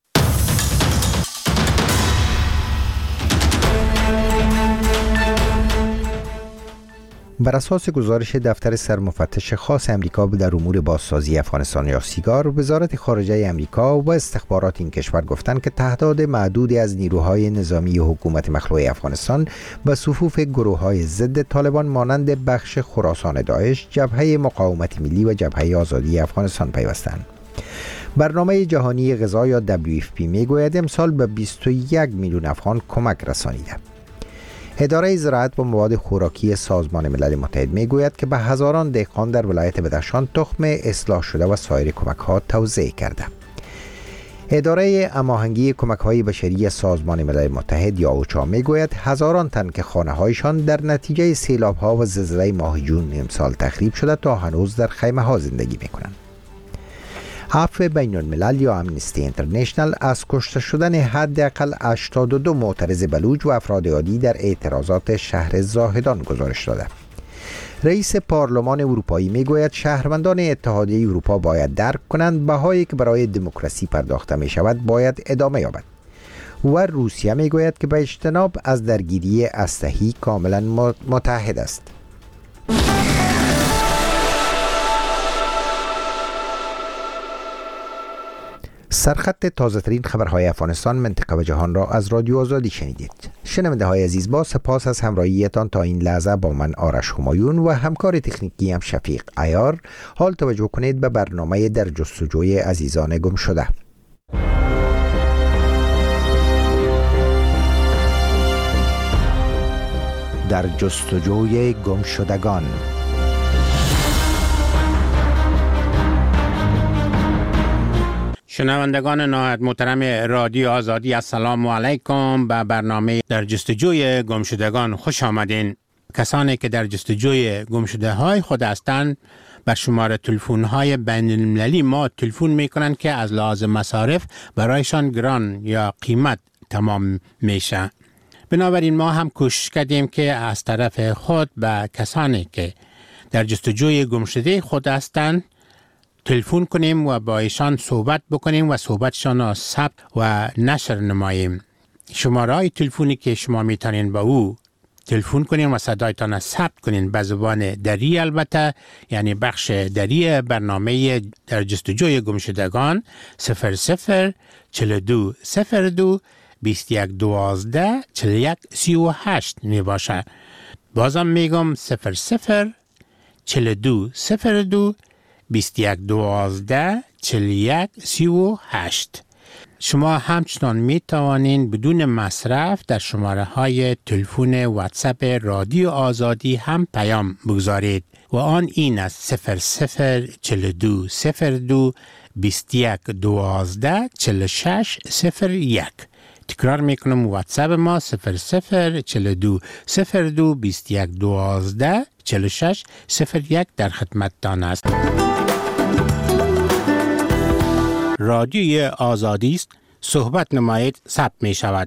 S1: بر اساس گزارش دفتر سرمفتش خاص امریکا در امور بازسازی افغانستان یا سیگار، وزارت خارجه امریکا و استخبارات این کشور گفتند که تعداد معدودی از نیروهای نظامی حکومت مخلوع افغانستان به صفوف گروه‌های ضد طالبان مانند بخش خراسان داعش، جبهه مقاومت ملی و جبهه آزادی افغانستان پیوستند. برنامه جهانی غذا یا WFP میگوید امسال به 21 میلیون افغان کمک رسانیده. اداره زراعت و مواد خوراکی سازمان ملل متحد میگوید که به هزاران دهقان در ولایت بدخشان تخم اصلاح شده و سایر کمک‌ها توزیع کرده. اداره هماهنگی کمک‌های بشری سازمان ملل متحد یا اوچا میگوید هزاران تن که خانه‌هایشان در نتیجه سیلاب‌ها و زلزله ماه جون امسال تخریب شده تا هنوز در خیمه‌ها زندگی می‌کنند. عفو بین الملل یا امنستی اینترنشنل از کشته شدن حداقل 82 معترض بلوچ و افراد عادی در اعتراضات شهر زاهدان گزارش داده. رئیس پارلمان اروپایی میگوید شهروندان اتحادیه اروپا باید درک کنند بهایی که برای دموکراسی پرداخته می شود باید ادامه یابد. و روسیه میگوید که به اجتناب از درگیری اسلحه‌ای کاملا متحد است. سرخط تازه ترین خبرهای افغانستان، منطقه و جهان را از رادیو آزادی شنیدید. شنونده های عزیز، با سپاس از همراهیتان تا این لحظه با من آرش همایون و همکار تکنیکی هم شفیق عیار. حال توجه کنید به برنامه در جستجوی عزیزان گم شده. در جستجوی گم شدگان.
S3: شنوندگان نهایت محترم رادیو آزادی، السلام علیکم. به برنامه در جستجوی گمشدگان خوش آمدین. کسانی که در جستجوی گمشده های خود هستند بر شماره تلفن های بین المللی ما تلفن می کنند که از لحاظ مصارف برایشان گران یا قیمت تمام میشه. بنابراین ما هم کوشش کردیم که از طرف خود به کسانی که در جستجوی گمشده خود هستند تلفن کنیم و با ایشان صحبت بکنیم و صحبتشان را ثبت و نشر نماییم. شماره های تلفنی که شما میتونین با او تلفن کنین و صدایتان را ثبت کنین به زبان دری، البته یعنی بخش دری برنامه در جستجوی گمشدگان 00 42 02 21 12 41 38 می باشه. بازم میگم 00 42 02 21 12 41 38. شما همچنان می توانین بدون مصرف در شماره های تلفن واتساپ رادیو آزادی هم پیام بگذارید و آن این است 00 42 02 21 12 46 01. تکرار میکنم واتساپ ما 00 42 02 21 12 46 01 در خدمتتان است. رادیوی آزادی است، صحبت نمایید، ثبت می شود.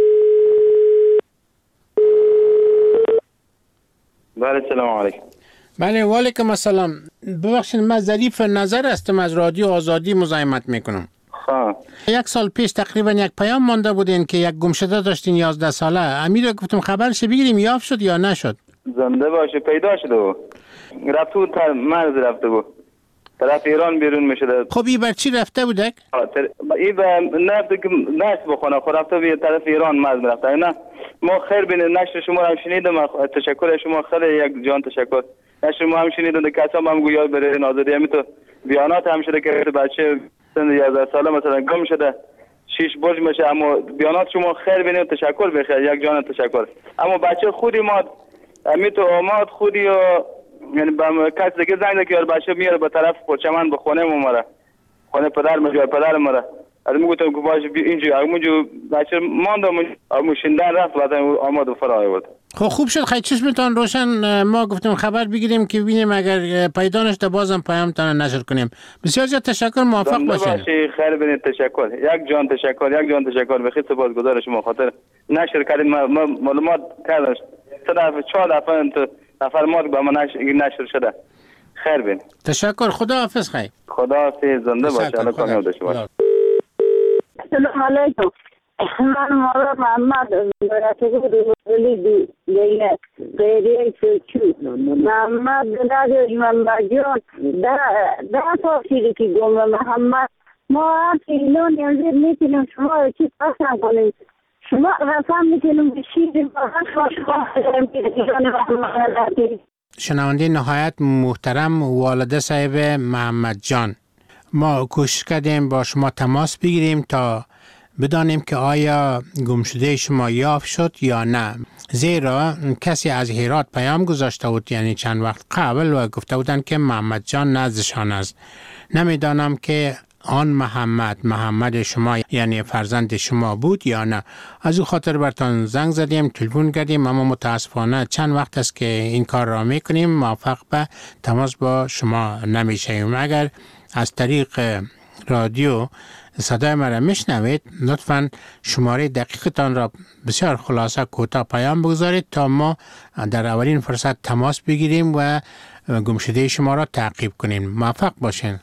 S22: بله سلام علیکم.
S3: بله و علیکم السلام. ببخشید من ظریف نظر هستم از رادیو آزادی مزاحمت میکنم. یک سال پیش تقریبا یک پیام مانده بودین که یک گمشده داشتین 11 ساله. امیر گفتم خبرش بگیریم یافت شد یا نشد؟
S22: زنده باشه پیدا شده و رفته بود تا مرز رفته بود طرف ایران بیرون میشده.
S3: خب این بر چی رفته بودک؟
S22: این نفته که نشت بخونه خود رفته به طرف ایران مرز رفته. نه ما خیر بینید نشر شما هم شنیدم. تشکر شما خیلی یک جان تشکر. نشر ما هم شنیدم که کسا هم گویا بره آزادی همی تو بیانات هم شده که بچه سن 11 ساله مثلا گم شده 6 برج میشه. اما بیانات شما خیر بینید تشکر بخیر یک جان تشکر. اما بچه خودی ما امی تو آماد خودی و یعنی با کس دیگه زنگ که بچه میاره به طرف پرچمن به خونه مره خونه پدر میگه پدر مره از میگفتم که باشه اینجا همونجا بچه ماندم همون شیندن رفت بعد آماد و فرای بود.
S3: خب خوب شد خیلی چشمتان روشن. ما گفتیم خبر بگیریم که ببینیم اگر پیدا نشده بازم پیامتان نشر کنیم. بسیار زیاد تشکر، موفق باشین.
S22: خیر ببینید، تشکر. یک جان تشکر به خیلی سپاسگزار شما خاطر نشر کردید. ما معلومات کردم 4 دفعه فرماد با من نشر شده. خیر بین.
S3: تشکر، خداحافظ. خیر.
S22: خداحافظ، زنده باشه. الله کامیاب داشته باشه.
S11: سلام علیکم. من مولا محمد دیگه غیری چو محمد دادی من باجون ده تفسیری که گم محمد ما ایلون یعنی میتونیم شما چی پسند کنیم. شما رسم میتونیم بشیدیم
S3: شنونده نهایت محترم والده صاحب محمد جان، ما کوشش کردیم با شما تماس بگیریم تا بدانیم که آیا گمشده شما یافت شد یا نه، زیرا کسی از هرات پیام گذاشته بود یعنی چند وقت قبل و گفته بودن که محمد جان نزدشان است. نمیدانم که آن محمد شما یعنی فرزند شما بود یا نه. از او خاطر برتان زنگ زدیم، تلفن کردیم، اما متاسفانه چند وقت است که این کار را میکنیم موفق به تماس با شما نمیشیم. اگر از طریق رادیو صدای مرا میشنوید لطفاً شماره دقیقتان را بسیار خلاصه کوتاه پیام بگذارید تا ما در اولین فرصت تماس بگیریم و گمشده شما را تعقیب کنیم. موفق باشین.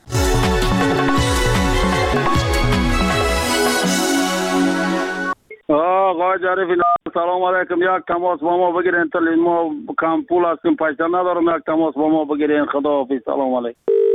S21: آقا جعفری سلام علیکم. یک تماس با ما بگیرین، تا ما کم پول هستیم، پیسه ندارم. یک تماس با ما بگیرین. خداحافظ. سلام علیکم.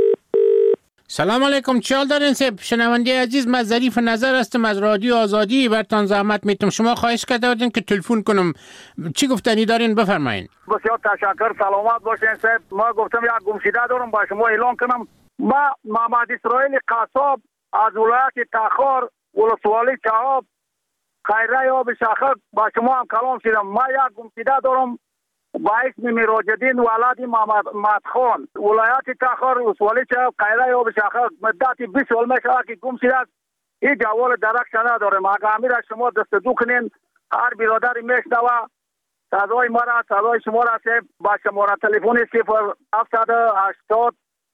S3: سلام علیکم. چه حال دارین سب؟ شنونده عزیز، من ظریف نظر هستم از رادیو آزادی. برتان زحمت میتم. شما خواهش کرده بودین که تلفن کنم. چی گفتنی دارین؟ بفرمایین.
S21: بسیار تشکر. سلامت باشین سب. ما گفتم یک گمشده دارم با شما اعلان کنم. ما محمد اسرائیل قصاب از ولایت تخار ولسوالی چهاب خیره آب شاخه با شما هم کلام شدم. ما یک گمشده دارم با اسم میراجدین ولد محمد خان ولایت تخار ولسوالی چهاب خیره آب شاخه مدت 20 سال میشه که گم شده است. هیچ جوال درک ندارم. اگر امیر شما دست دو کنین، هر برادری میشنوه صدای ما را، صدای شما را با شماره تلفن 0780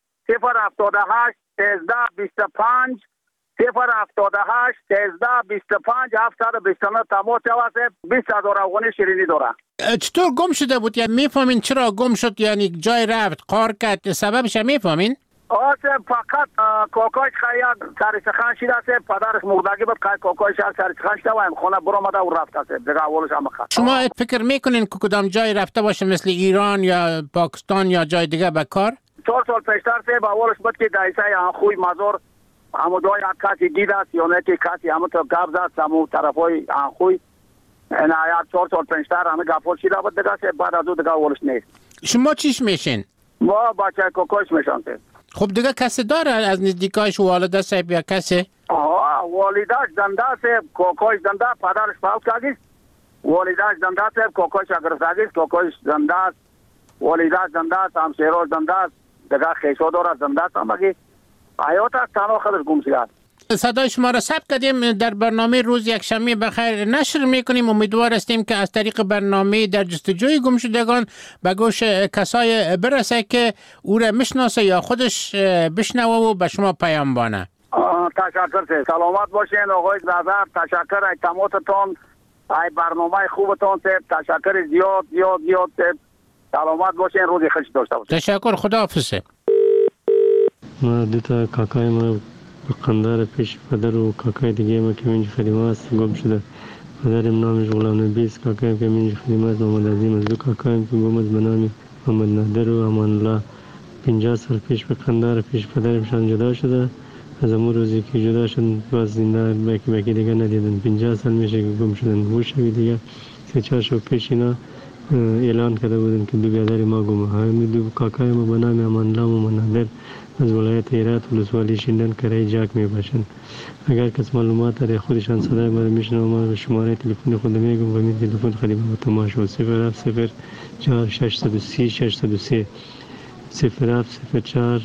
S21: 078 13 25 078 13 25 729 تماس جواب 20,000 افغانی شیرینی داره.
S3: چطور گم شده بود؟ یعنی میفهمین چرا گم شد؟ یعنی جای رفت، قار کرد، سببش میفهمین؟
S21: فقط کاکایش خیلی سرسخن شده است. پدرش مردگی بود، کاکایش سرسخن شده و این خونه برآمده و رفته است. دیگه اولش هم خواست.
S3: شما فکر میکنین که کدام جای رفته باشه مثل ایران یا پاکستان یا جای دیگه به کار؟
S21: 4 سال پیشتر به اولش بود که دایسه خوی مزار همو جای کسی دید است یا نه که کسی همو تو قبض است همو طرفای خوی این آیات 4 سال پیشتر همه گفت شده بود. دیگه بعد از او دیگه اولش نیست.
S3: شما چیش میشین؟
S21: ما بچه کوکایش میشن.
S3: خب دیگه کسی داره از نزدیکایش، والده صاحب یا کسی؟
S21: والدهش زنده است، کوکایش زنده، پدرش فوت کرده. والدهش زنده است، کوکایش اگرساگی است، کوکایش زنده است، والدهش زنده است، همسایه‌اش زنده است، دیگه خیشو داره زنده است. مگه حیات است تنها خودش گم شده است.
S3: صدای شما را ثبت کردیم، در برنامه روز یکشنبه بخیر نشر میکنیم. امیدوار هستیم که از طریق برنامه در جستجوی گمشدگان به گوش کسای برسه که او را میشناسه یا خودش بشنوه و به شما پیام بانه.
S21: تشکر. سلامت باشین آقای نظر. تشکر از تماستون، از برنامه خوبتون. تشکر زیاد. سلامت باشین، روزی خوش داشته باشین.
S3: تشکر. خداحافظ.
S8: ما دوتا کاکای ما قندار پیش پدر و کاکای دیگه ما که منج خدمه است گم شده. پدرم نامش غلام نبی است، کاکایم که منج خدمه است محمد عظیم است. دو کاکایم که گم است به نام محمد نادر و امان الله. 50 سال پیش به قندار پیش پدرمشان جدا شده. از امون روزی که جدا شد باز زنده بکی دیگه ندیدن. 50 سال میشه که گم شدن. هوشوی دیگه 3-4 شب پیش اینا اعلان کرده بودن که دو برادر ما گم. همین دو کاکای ما به نام امان الله و محمد نادر از ولایت هرات ولسوالی شیندن کرای جاک میباشند. اگر کس معلومات داره خودشان صدای ما میشنوه، ما شماره تلفن خود میگم و می تلفن خدمت تماشا 070 4630 603 070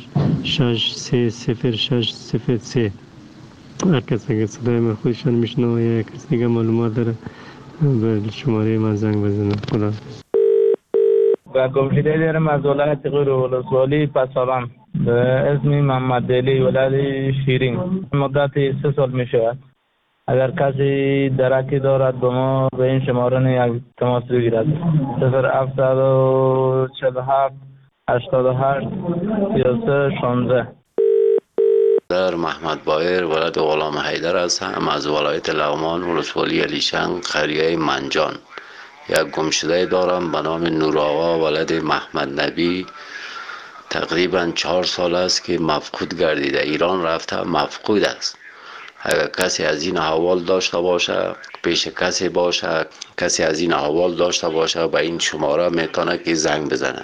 S8: 430603. هر کس اگر صدای ما خودشان میشنوه یا کس دیگه معلومات داره به شماره من زنگ بزنه. خدا
S9: و گمشده دارم از ولایت غور ولسوالی پسالان به اسم محمد علی ولد شیرین. مدت 3 سال می شود. اگر کسی درکی دارد به ما به این شماره یک تماس بگیرد. 0747 88 33 16.
S10: در محمد بایر ولد غلام حیدر هستم از ولایت لغمان ولسوالی علیشنگ قریه منجان. یک گمشده دارم به نام نور آقا ولد محمد نبی. تقریبا 4 سال است که مفقود گردیده. ایران رفته مفقود است. اگر کسی از این احوال داشته باشه، پیش کسی باشه، کسی از این احوال داشته باشه به این شماره میتونه که زنگ بزنه.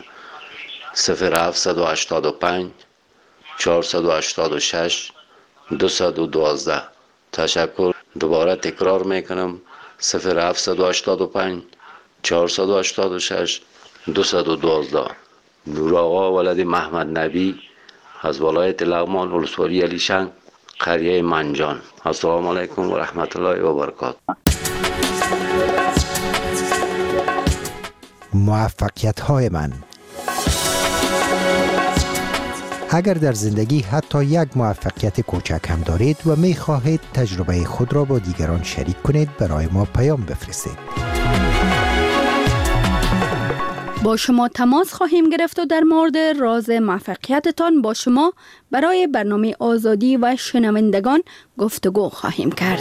S10: 0785 486 212. تشکر. دوباره تکرار میکنم 0785 486 212. نور آقا ولد محمد نبی از ولایت لغمان ولسوالی علیشنگ قریه منجان. السلام علیکم و رحمت الله و برکاته.
S1: موفقیت های من. اگر در زندگی حتی یک موفقیت کوچک هم دارید و می خواهید تجربه خود را با دیگران شریک کنید، برای ما پیام بفرستید.
S6: با شما تماس خواهیم گرفت و در مورد راز موفقیتتان با شما برای برنامه آزادی و شنوندگان گفتگو خواهیم کرد.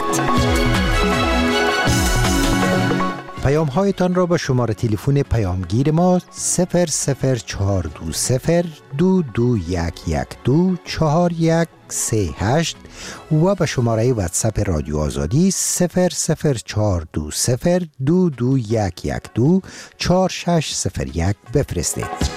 S1: پیام هایتان را به شماره تلفن پیامگیر ما 00420 2211 4138 و به شماره واتساپ رادیو آزادی 00420 2211 4601 بفرستید.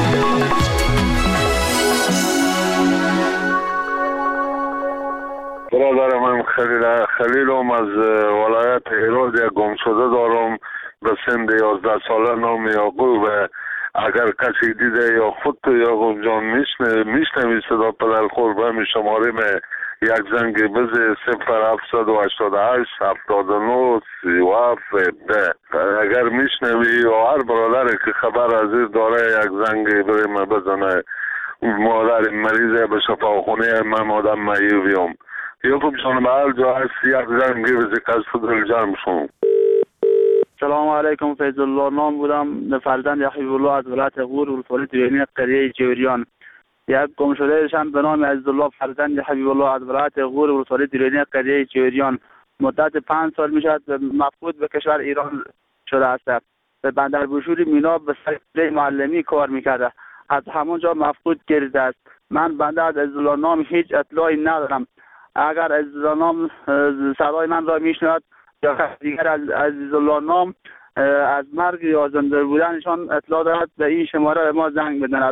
S23: برادر من خلیلم از ولایت هرات یک گمشده دارم به سن 11 ساله نام یعقوب. اگر کسی دیده یا خود یعقوب جان میشنوی صدا پدر خور به همین شماره میں یک زنگ بزه 0788 79 37 اگر میشنوی و هر برادر که خبر از این داره یک زنگ بریم بزنه. مادر مریضه به شفاخونه من آدم معیوبیم. یعقوب جان به هر جا هست یک زنگ بزه که از فضل جمع شون.
S24: سلام علیکم. فیض الله نام بودم، فرزند حبیب الله از ولایت غور ولسوالی دیرینی قریه جوریان. یک گمشده شم به نام عزیزالله فرزند حبیب الله از ولایت غور ولسوالی دیرینی قریه جوریان. مدت 5 سال میشد مفقود به کشور ایران شده است. به بندر بوشوری مینا به سر معلمی کار میکرده. از همونجا مفقود گردیده است. من بنده از عزیزالله نام هیچ اطلاعی ندارم. اگر عزیزالله نام صدای من را میشنود یا دیگر از عزیزالله نام از مرگ یا زنده بودنشان اطلاع دارد به این شماره به ما زنگ بزند.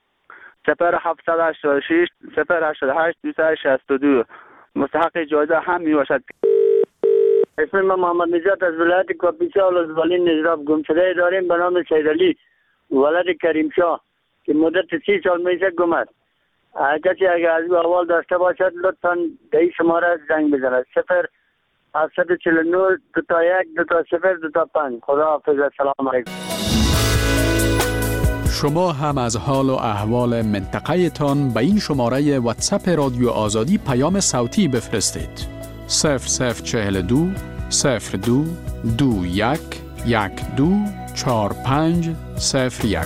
S24: 0786 088 262. مستحق جایزه هم می باشد.
S25: اسم من محمد نجات از ولایت کاپیسا ولسوالی نجراب. گمشده داریم به نام سیدعلی ولد کریم شاه که مدت 30 سال میشه گم است. کسی اگر از او احوال داشته باشد لطفا به این شماره زنگ بزند. 0749 21 20 خدا حافظ. السلام علیکم.
S13: شما هم از حال و احوال منطقه تان به این شماره واتساپ رادیو آزادی پیام صوتی بفرستید. 0042 02 21 12 4501.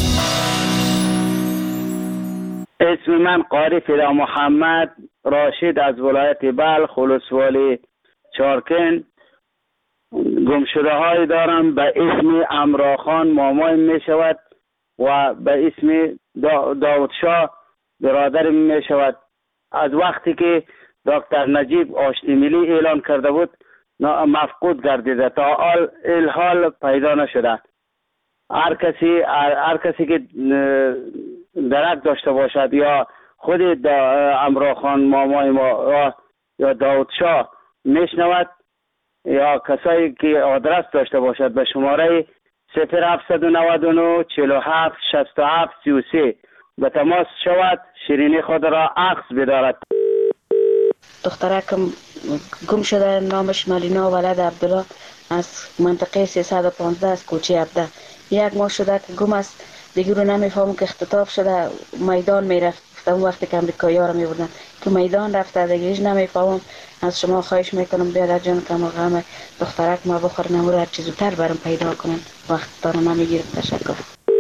S24: اسم من قاری فدا محمد راشد از ولایت بلخ ولسوالی چارکن. گمشده های دارم به اسم امراخان مامای می شود و به اسم داودشاه برادر می شود. از وقتی که دکتر نجیب آشتی ملی اعلان کرده بود مفقود گردیده، تا الحال پیدا نشده. هر کسی که درک داشته باشد یا خود امراخان مامای ما یا داودشاه میشنود یا کسایی که آدرس داشته باشد به شماره 0799 47 67 33 به تماس شود، شیرینی خود را عکس بدارد.
S26: دخترکم گم شده، نامش ملینا ولد عبدالله از منطقه 315 از کوچه عبده. 1 ماه شده که گم است، دیگه رو نمیفهمم که اختطاف شده میدان میرفت. اون وقتی که امریکایی‌ها رو میبردن که میدان رفته، دیگه هیچ نمیفهمم. از شما خواهش میکنم بیادر جان که ما غم دخترک ما بخور نمور هر چیز زودتر برام پیدا کنن، وقت داره نمیگیرم. تشکر.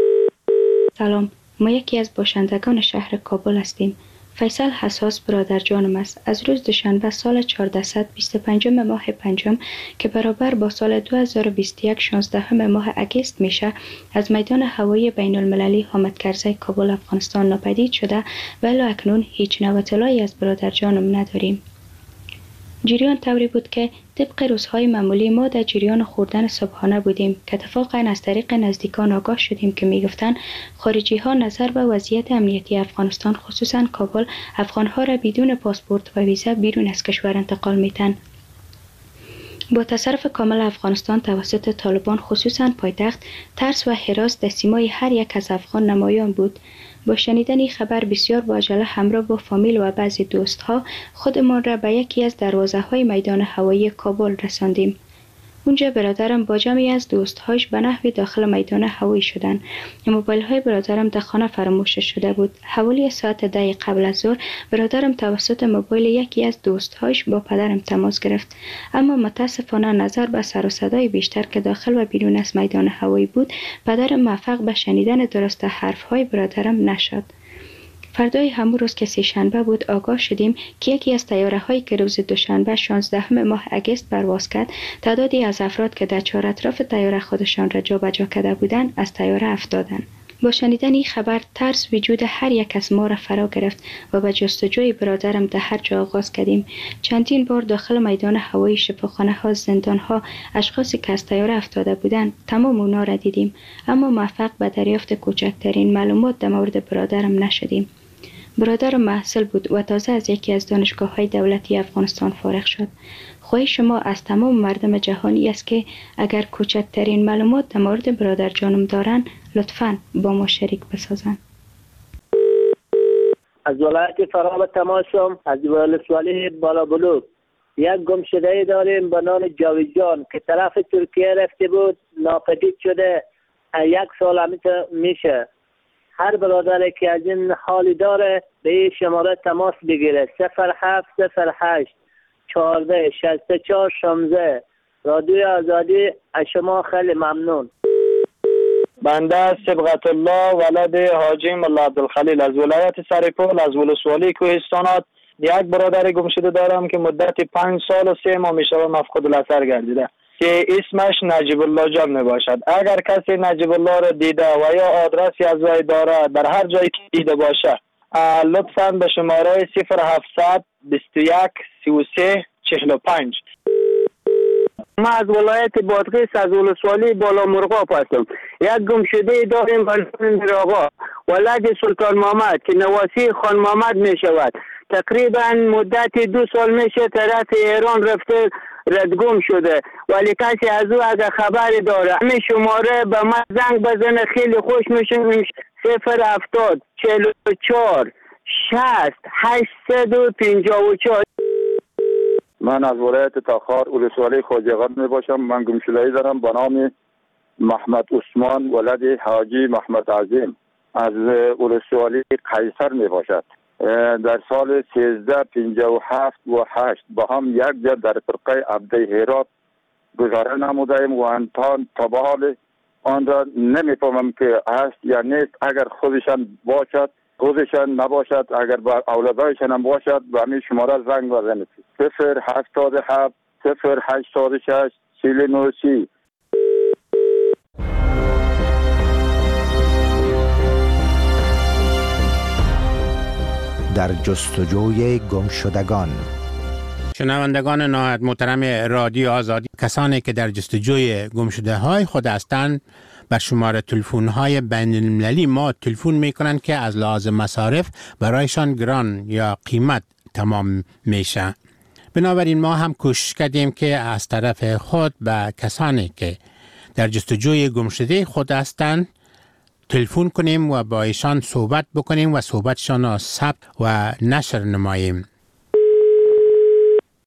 S6: سلام، ما یکی از باشندگان شهر کابل هستیم. فیصل حساس برادر جانم است. از روز دوشنبه سال 1425 ماه پنجم که برابر با سال 2021 16 ماه اگست میشه، از میدان هوایی بین المللی حامد کرزی کابل افغانستان ناپدید شده و الی اکنون هیچ نوع اطلاعی از برادر جانم نداریم. جریان طوری بود که طبق روزهای معمولی ما در جریان خوردن صبحانه بودیم که اتفاقا از طریق نزدیکان آگاه شدیم که میگفتند خارجی ها نظر به وضعیت امنیتی افغانستان خصوصا کابل افغان ها را بدون پاسپورت و ویزا بیرون از کشور انتقال میتن. با تصرف کامل افغانستان توسط طالبان خصوصا پایتخت، ترس و هراس در سیمای هر یک از افغان نمایان بود. با شنیدن این خبر بسیار با عجله همراه با فامیل و بعضی دوستها خودمان را به یکی از دروازه های میدان هوایی کابل رساندیم. اونجا برادرم با جمعی از دوستهاش به نحوی داخل میدان هوایی شدند. موبایل های برادرم در خانه فراموش شده بود. حوالی ساعت 10 قبل از ظهر برادرم توسط موبایل یکی از دوستهاش با پدرم تماس گرفت، اما متاسفانه نظر به سر و صدای بیشتر که داخل و بیرون از میدان هوایی بود، پدرم موفق به شنیدن درست حرف های برادرم نشد. فردای همون روز که سه‌شنبه بود آگاه شدیم که یکی از طیاره هایی که روز دوشنبه 16 ماه اگست پرواز کرد، تعدادی از افراد که در چهار اطراف طیاره خودشان را جابجا کرده بودند از طیاره افتادند. با شنیدن این خبر ترس وجود هر یک از ما را فرا گرفت و به جستجوی برادرم در هر جا آغاز کردیم. چندین بار داخل میدان هوایی، شفاخانه ها، زندان ها، اشخاصی که از طیاره افتاده بودند تمام اونا را دیدیم، اما موفق به دریافت کوچکترین معلومات در مورد برادرم نشدیم. برادرم محصل بود و تازه از یکی از دانشگاه‌های دولتی افغانستان فارغ شد. خواهش شما از تمام مردم جهانی است که اگر کوچکترین معلومات در مورد برادر جانم دارن لطفاً با ما شریک بسازن.
S25: از ولایت فرا تماسم، از ولسوالی بالابلوک یک گمشده داریم به نام جاوید جان که طرف ترکیه رفته بود، ناپدید شده. 1 سال همیشه میشه. هر برادر که از این حالی داره به این شماره تماس بگیره. 0708 14 64 16. رادیو آزادی. از شما خیلی ممنون.
S9: بنده صبغت الله ولد حاجی ملا عبدالخلیل از ولایت سرپل از ولسوالی کوهستانات یک برادر گمشده دارم که مدت 5 سال و 3 ماه میشه مفقود الاثر گردیده که اسمش نجیب الله جان می باشد. اگر کسی نجیب الله را دیده و یا آدرسی از وی داره در هر جایی که دیده باشه لطفاً به شماره 0700 21 33 45.
S25: ما از ولایت بادغیس از ولسوالی بالا مرغاب هستم. یک گمشده داریم به نام میرآقا ولد سلطان محمد که نواسی خان محمد می شود. تقریبا مدت 2 سال میشه طرف ایران رفته ردگم شده، ولی کسی از او اگر خبری داره همین شماره به من زنگ بزنه خیلی خوش میشه. 070 44 60 854.
S2: من از ولایت تاخار ولسوالی خوجقان می باشم. من گمشده‌ای دارم به نام محمد عثمان ولد حاجی محمد عظیم از ولسوالی قیصر می باشد. در سال 1357 و 8 با هم یک جا در فرقه عبده هرات گذاره نمودیم و انتان تا به حال آن را نمیفهمم که هست یا نیست. اگر خودشان باشد خودشان نباشد، اگر با اولادایشان هم باشد به همین شماره زنگ بزنید. 087 086 49.
S1: در جستجوی گمشدگان.
S3: شنوندگان نهایت محترم رادیو آزادی، کسانی که در جستجوی گمشده های خود هستند بر شماره تلفن های بین المللی ما تلفن میکنند که از لحاظ مصارف برایشان گران یا قیمت تمام میشه. بنابراین ما هم کوشش کردیم که از طرف خود به کسانی که در جستجوی گمشده خود هستند تلفن کنیم و با ایشان صحبت بکنیم و صحبتشان را ثبت و نشر نماییم.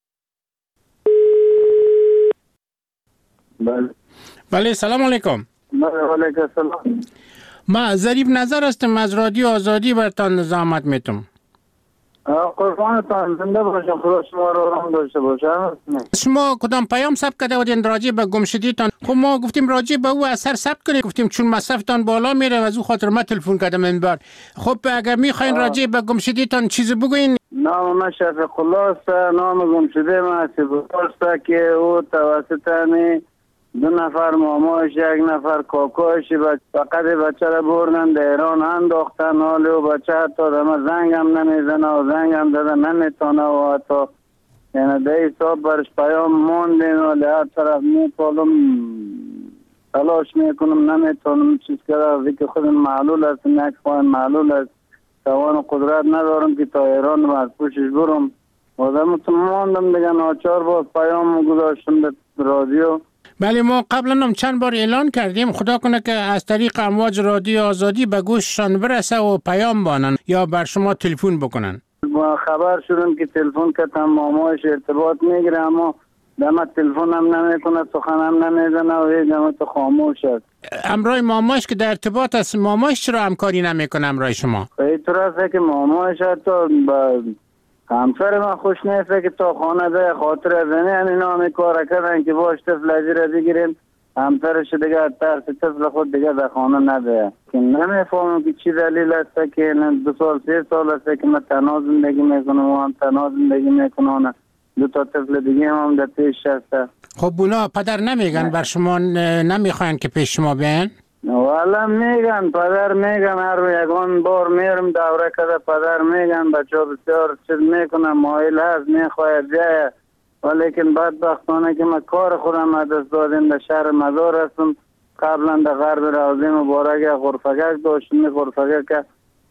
S2: بله.
S3: بله، سلام علیکم.
S21: علیکم السلام.
S3: ما ظریف نظر هستم از رادیو آزادی برتان نظامت میتم.
S21: قربانتان زنده باشم، خدا شما رو رحم داشته باشم.
S3: شما کدام پیام ثبت کرده بودین راجع به گمشدگیتان؟ خب ما گفتیم راجع به او اثر ثبت کنید، گفتیم چون مصرفتان بالا میره از او خاطر ما تلفن کردم این بار. خب اگر میخواین راجع به گمشدگیتان چیزی بگوین.
S21: نام من شفیق الله است. نام گمشده من حسیب است که او توسط همی 2 نفر ماماش 1 نفر کاکاش فقط بچه را بردن در ایران انداختن. حالی و بچه حتی دم زنگ هم نمیزنه و زنگ هم داده نمیتونه و حتی یعنی ده حساب برش پیام موندین و لحظ طرف میپالم تلاش میکنم نمیتونم چیز کرده که خودم معلول است، یک خواهن معلول است، توان و قدرت ندارم که تا ایران از پوشش برم و دمتون موندم دیگه. ناچار باز پیام گذاشتم به رادیو.
S3: بله ما قبلا هم چند بار اعلان کردیم، خدا کنه که از طریق امواج رادیو آزادی به گوششان برسه و پیام بانن یا بر شما تلفن بکنن.
S21: ما خبر شدم که تلفن کردم مامایش ارتباط میگیره اما دم تلفن هم نمیکنه، سخن هم نمیزنه و هیچ دم تو خاموش است.
S3: امرای مامایش که در ارتباط است، مامایش چرا همکاری نمیکنه امرای شما؟
S21: اینطور است که مامایش حتی با همسر من خوش نیست که تا خانه ده خاطر از این نامی کار کردن که باش طفل اجیره بگیریم همسرش دیگه ترس طفل خود دیگه در خانه نده. که نمیفهمم که چی دلیل است که 2 سال 3 سال است که من تنها زندگی میکنم و هم تنها زندگی میکنم. 2 تا طفل دیگه هم در پیش هست.
S3: خب اونا پدر نمیگن بر شما نمیخواین که پیش شما بیان؟
S21: والا میگن پدر میگن، هر یکان بار میرم دوره کده پدر میگن بچه ها بسیار چیز میکنن مایل هست میخواید جایه، ولیکن بدبختانه که من کار خودم از دست دادیم در شهر مزار هستم. قبلا در غرب روضه مبارک غرفگک داشتم، غرفگک که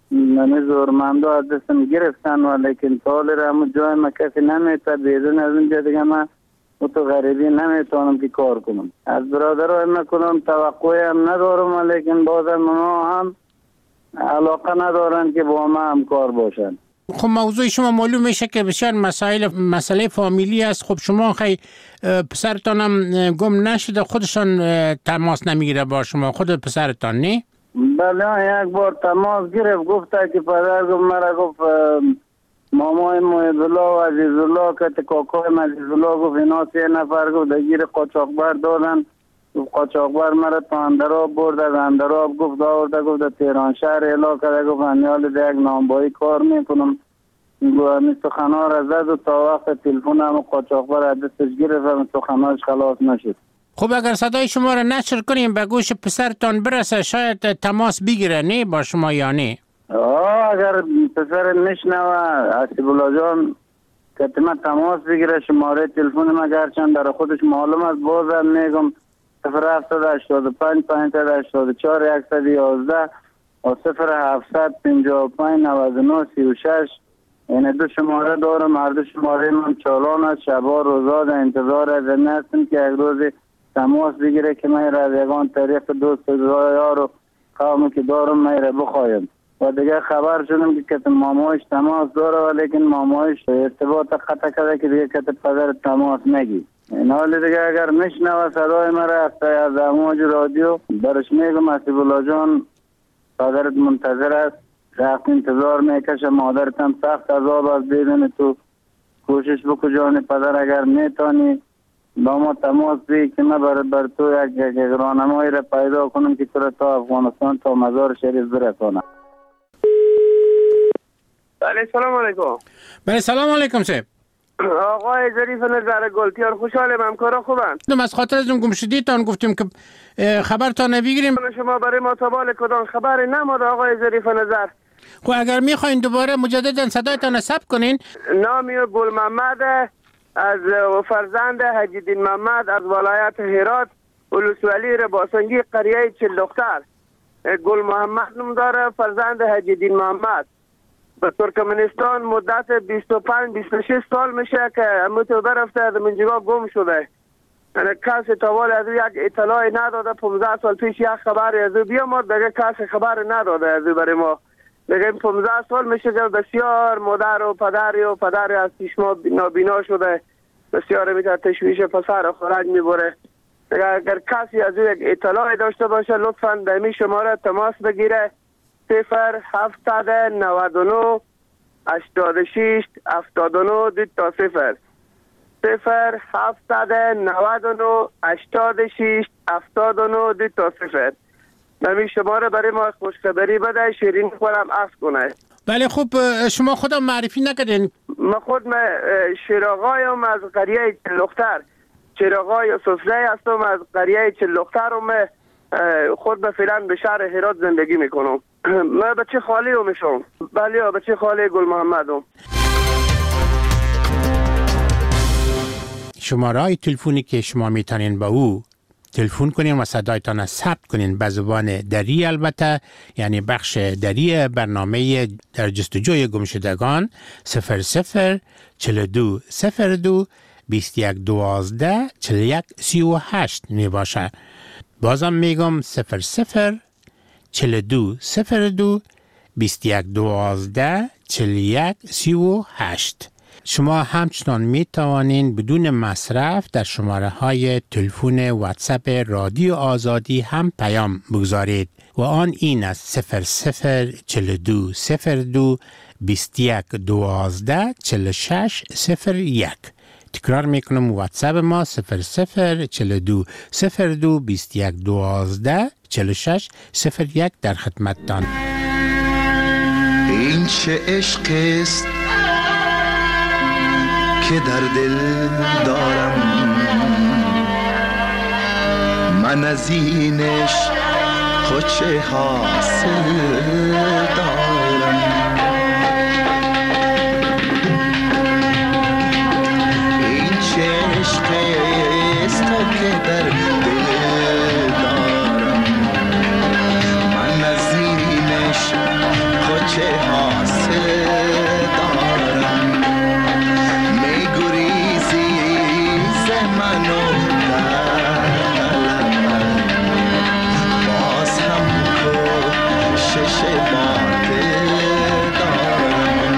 S21: زورمنده از دستم گرفتن ولیکن تالی را همون جای من کسی نمیتر بیدون از اینجا دیگه من تو غریبی نمیتونم که کار کنم. از برادرای من کنم توقعی هم ندارم ولیکن بازم ما هم علاقه ندارن که با ما هم کار باشن.
S3: خب موضوع شما معلوم میشه که بسیار مسئله فامیلی است. خب شما خیلی پسرتان هم گم نشده، خودشان تماس نمیگیره با شما، خود پسرتان نه؟
S21: بله یک بار تماس گرفت گفته که پدر گفت مرا گفت مامای محبالله و عزیزالله که کاکای عزیزالله گفت اینا 3 نفر گفت دگیر قاچاقبر دادن. قاچاقبر مرا تا اندراب برد، از اندراب گفت آورده گفت در تهران شهر اعلا کرده گفت انیال در یک نامبایی کار میکنم. گفت سخنها را زد و تا وقت تلفن هم قاچاقبر از دستش گرفت و سخنهاش خلاص نشد.
S3: خب اگر صدای شما را نشر کنیم به گوش پسرتان برسه شاید تماس بگیره نه با شما یا نه؟
S21: اگر پسر نشنوه حسیب الله جان که من تماس بگیره شماره تلفن ما گرچند در خودش معلوم است بازم میگم 0785 584 111 و 0755 99 36. این 2 شماره دارم. هر 2 شماره من چالان است. شبا روزا در انتظار از این هستم که یک روز تماس بگیره که من را از یگان طریق دوست یار و قومی که دارم من را بخوایم. و دیگه خبر شدم که کت مامایش تماس داره ولیکن مامایش ارتباط قطع کرده که دیگه کت پدر تماس نگی. این حال دیگه اگر میشنوه صدای مرا از امواج رادیو برش میگم حسیب الله جان پدرت منتظر است، سخت انتظار میکشه، مادرت هم سخت عذاب است ببینی تو کوشش بکو جان پدر اگر میتونی با ما تماس بگیر که من بر تو یک راهنمایی را پیدا کنم که تو را تا افغانستان تا مزار شریف برسانم.
S22: بله سلام علیکم.
S3: بله سلام علیکم صاحب.
S22: آقای ظریف نظر گلتیار خوشحالم، همکارا خوبن؟
S3: از خاطر از اون گمشدگیتان گفتیم که خبرتان بگیریم.
S22: شما برای ما تبال کدام خبر نماده آقای ظریف نظر؟
S3: خب اگر میخواین دوباره مجددا صدایتان ثبت کنین.
S22: نامی گل محمد از فرزند حجی الدین محمد از ولایت هرات ولسوالی رباسنگی قریه چل دختر. گل محمد نام داره، فرزند حجی الدین محمد. به ترکمنستان مدت 25-26 سال میشه که متوبه رفته از منجگاه گم شده. کسی تاوال از یک اطلاعی نداده. 15 سال پیش یک خبری از او بیامد دیگه کسی خبر نداده از او برای ما. دیگه 15 سال میشه که بسیار مادر و پدری از پیش ما نابینا شده. بسیار میتونه تشویش پسر خورج میبره.
S7: اگر کسی از او یک اطلاع داشته باشه لطفاً به این شماره تماس بگیره 0799 86 79 2 تا 0 0799 86 79 2 تا 0 نمی شماره برای ما خوشخبری بده شیرین خورم عفو کنه.
S3: بله خوب شما خودم معرفی نکردین.
S7: من خود شیراغایم از قریه چلختر چراغای سفره هستم از قریه چلختر و خود به فعلا به شهر هرات زندگی میکنم. من بچه خالی رو میشم. بله بچه خالی گل محمدم.
S3: شماره تلفنی که شما میتونین با او تلفن کنین و صدایتان ثبت کنین به زبان دری البته، یعنی بخش دری برنامه در جستجوی گمشدگان 00 42 02 21 12 41 38 می باشه. بازم میگم 00 42 02 21 12 41 38. شما همچنان می توانین بدون مصرف در شماره های تلفن واتساپ رادیو آزادی هم پیام بگذارید و آن این است 00 42 02 21 12 46 01. تکرار میکنم واتساپ ما 00 42 02 21 12 46 01 در خدمتتان.
S12: این چه عشق است که در دل دارم، من از اینش خود چه حاصل دارم. این چه عشق است که در دل دارم، من از اینش خود چه حاصل دارم. میگریزی ز من و باز هم کوشش باطل دارم.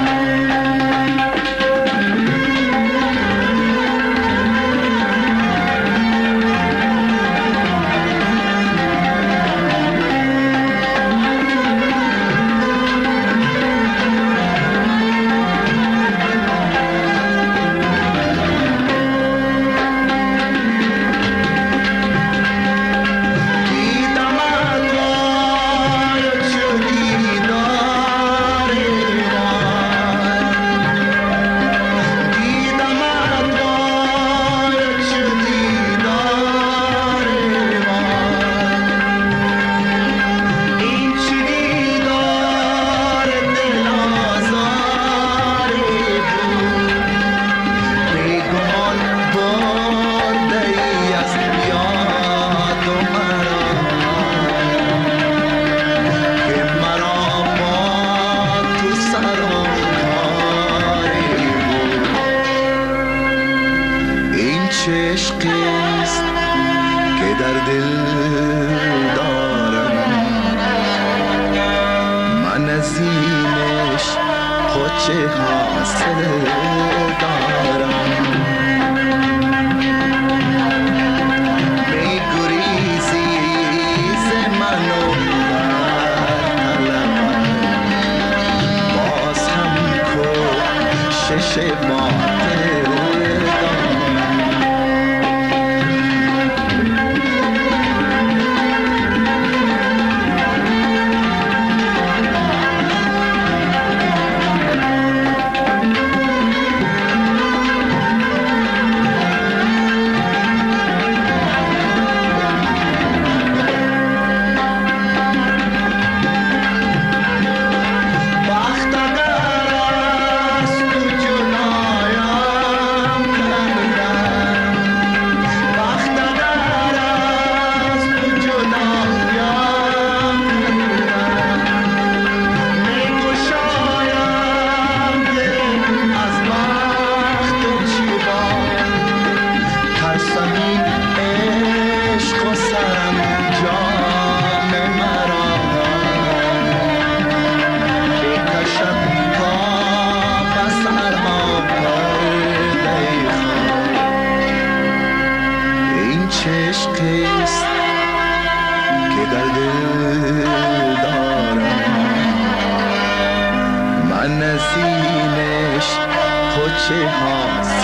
S12: شیشه ها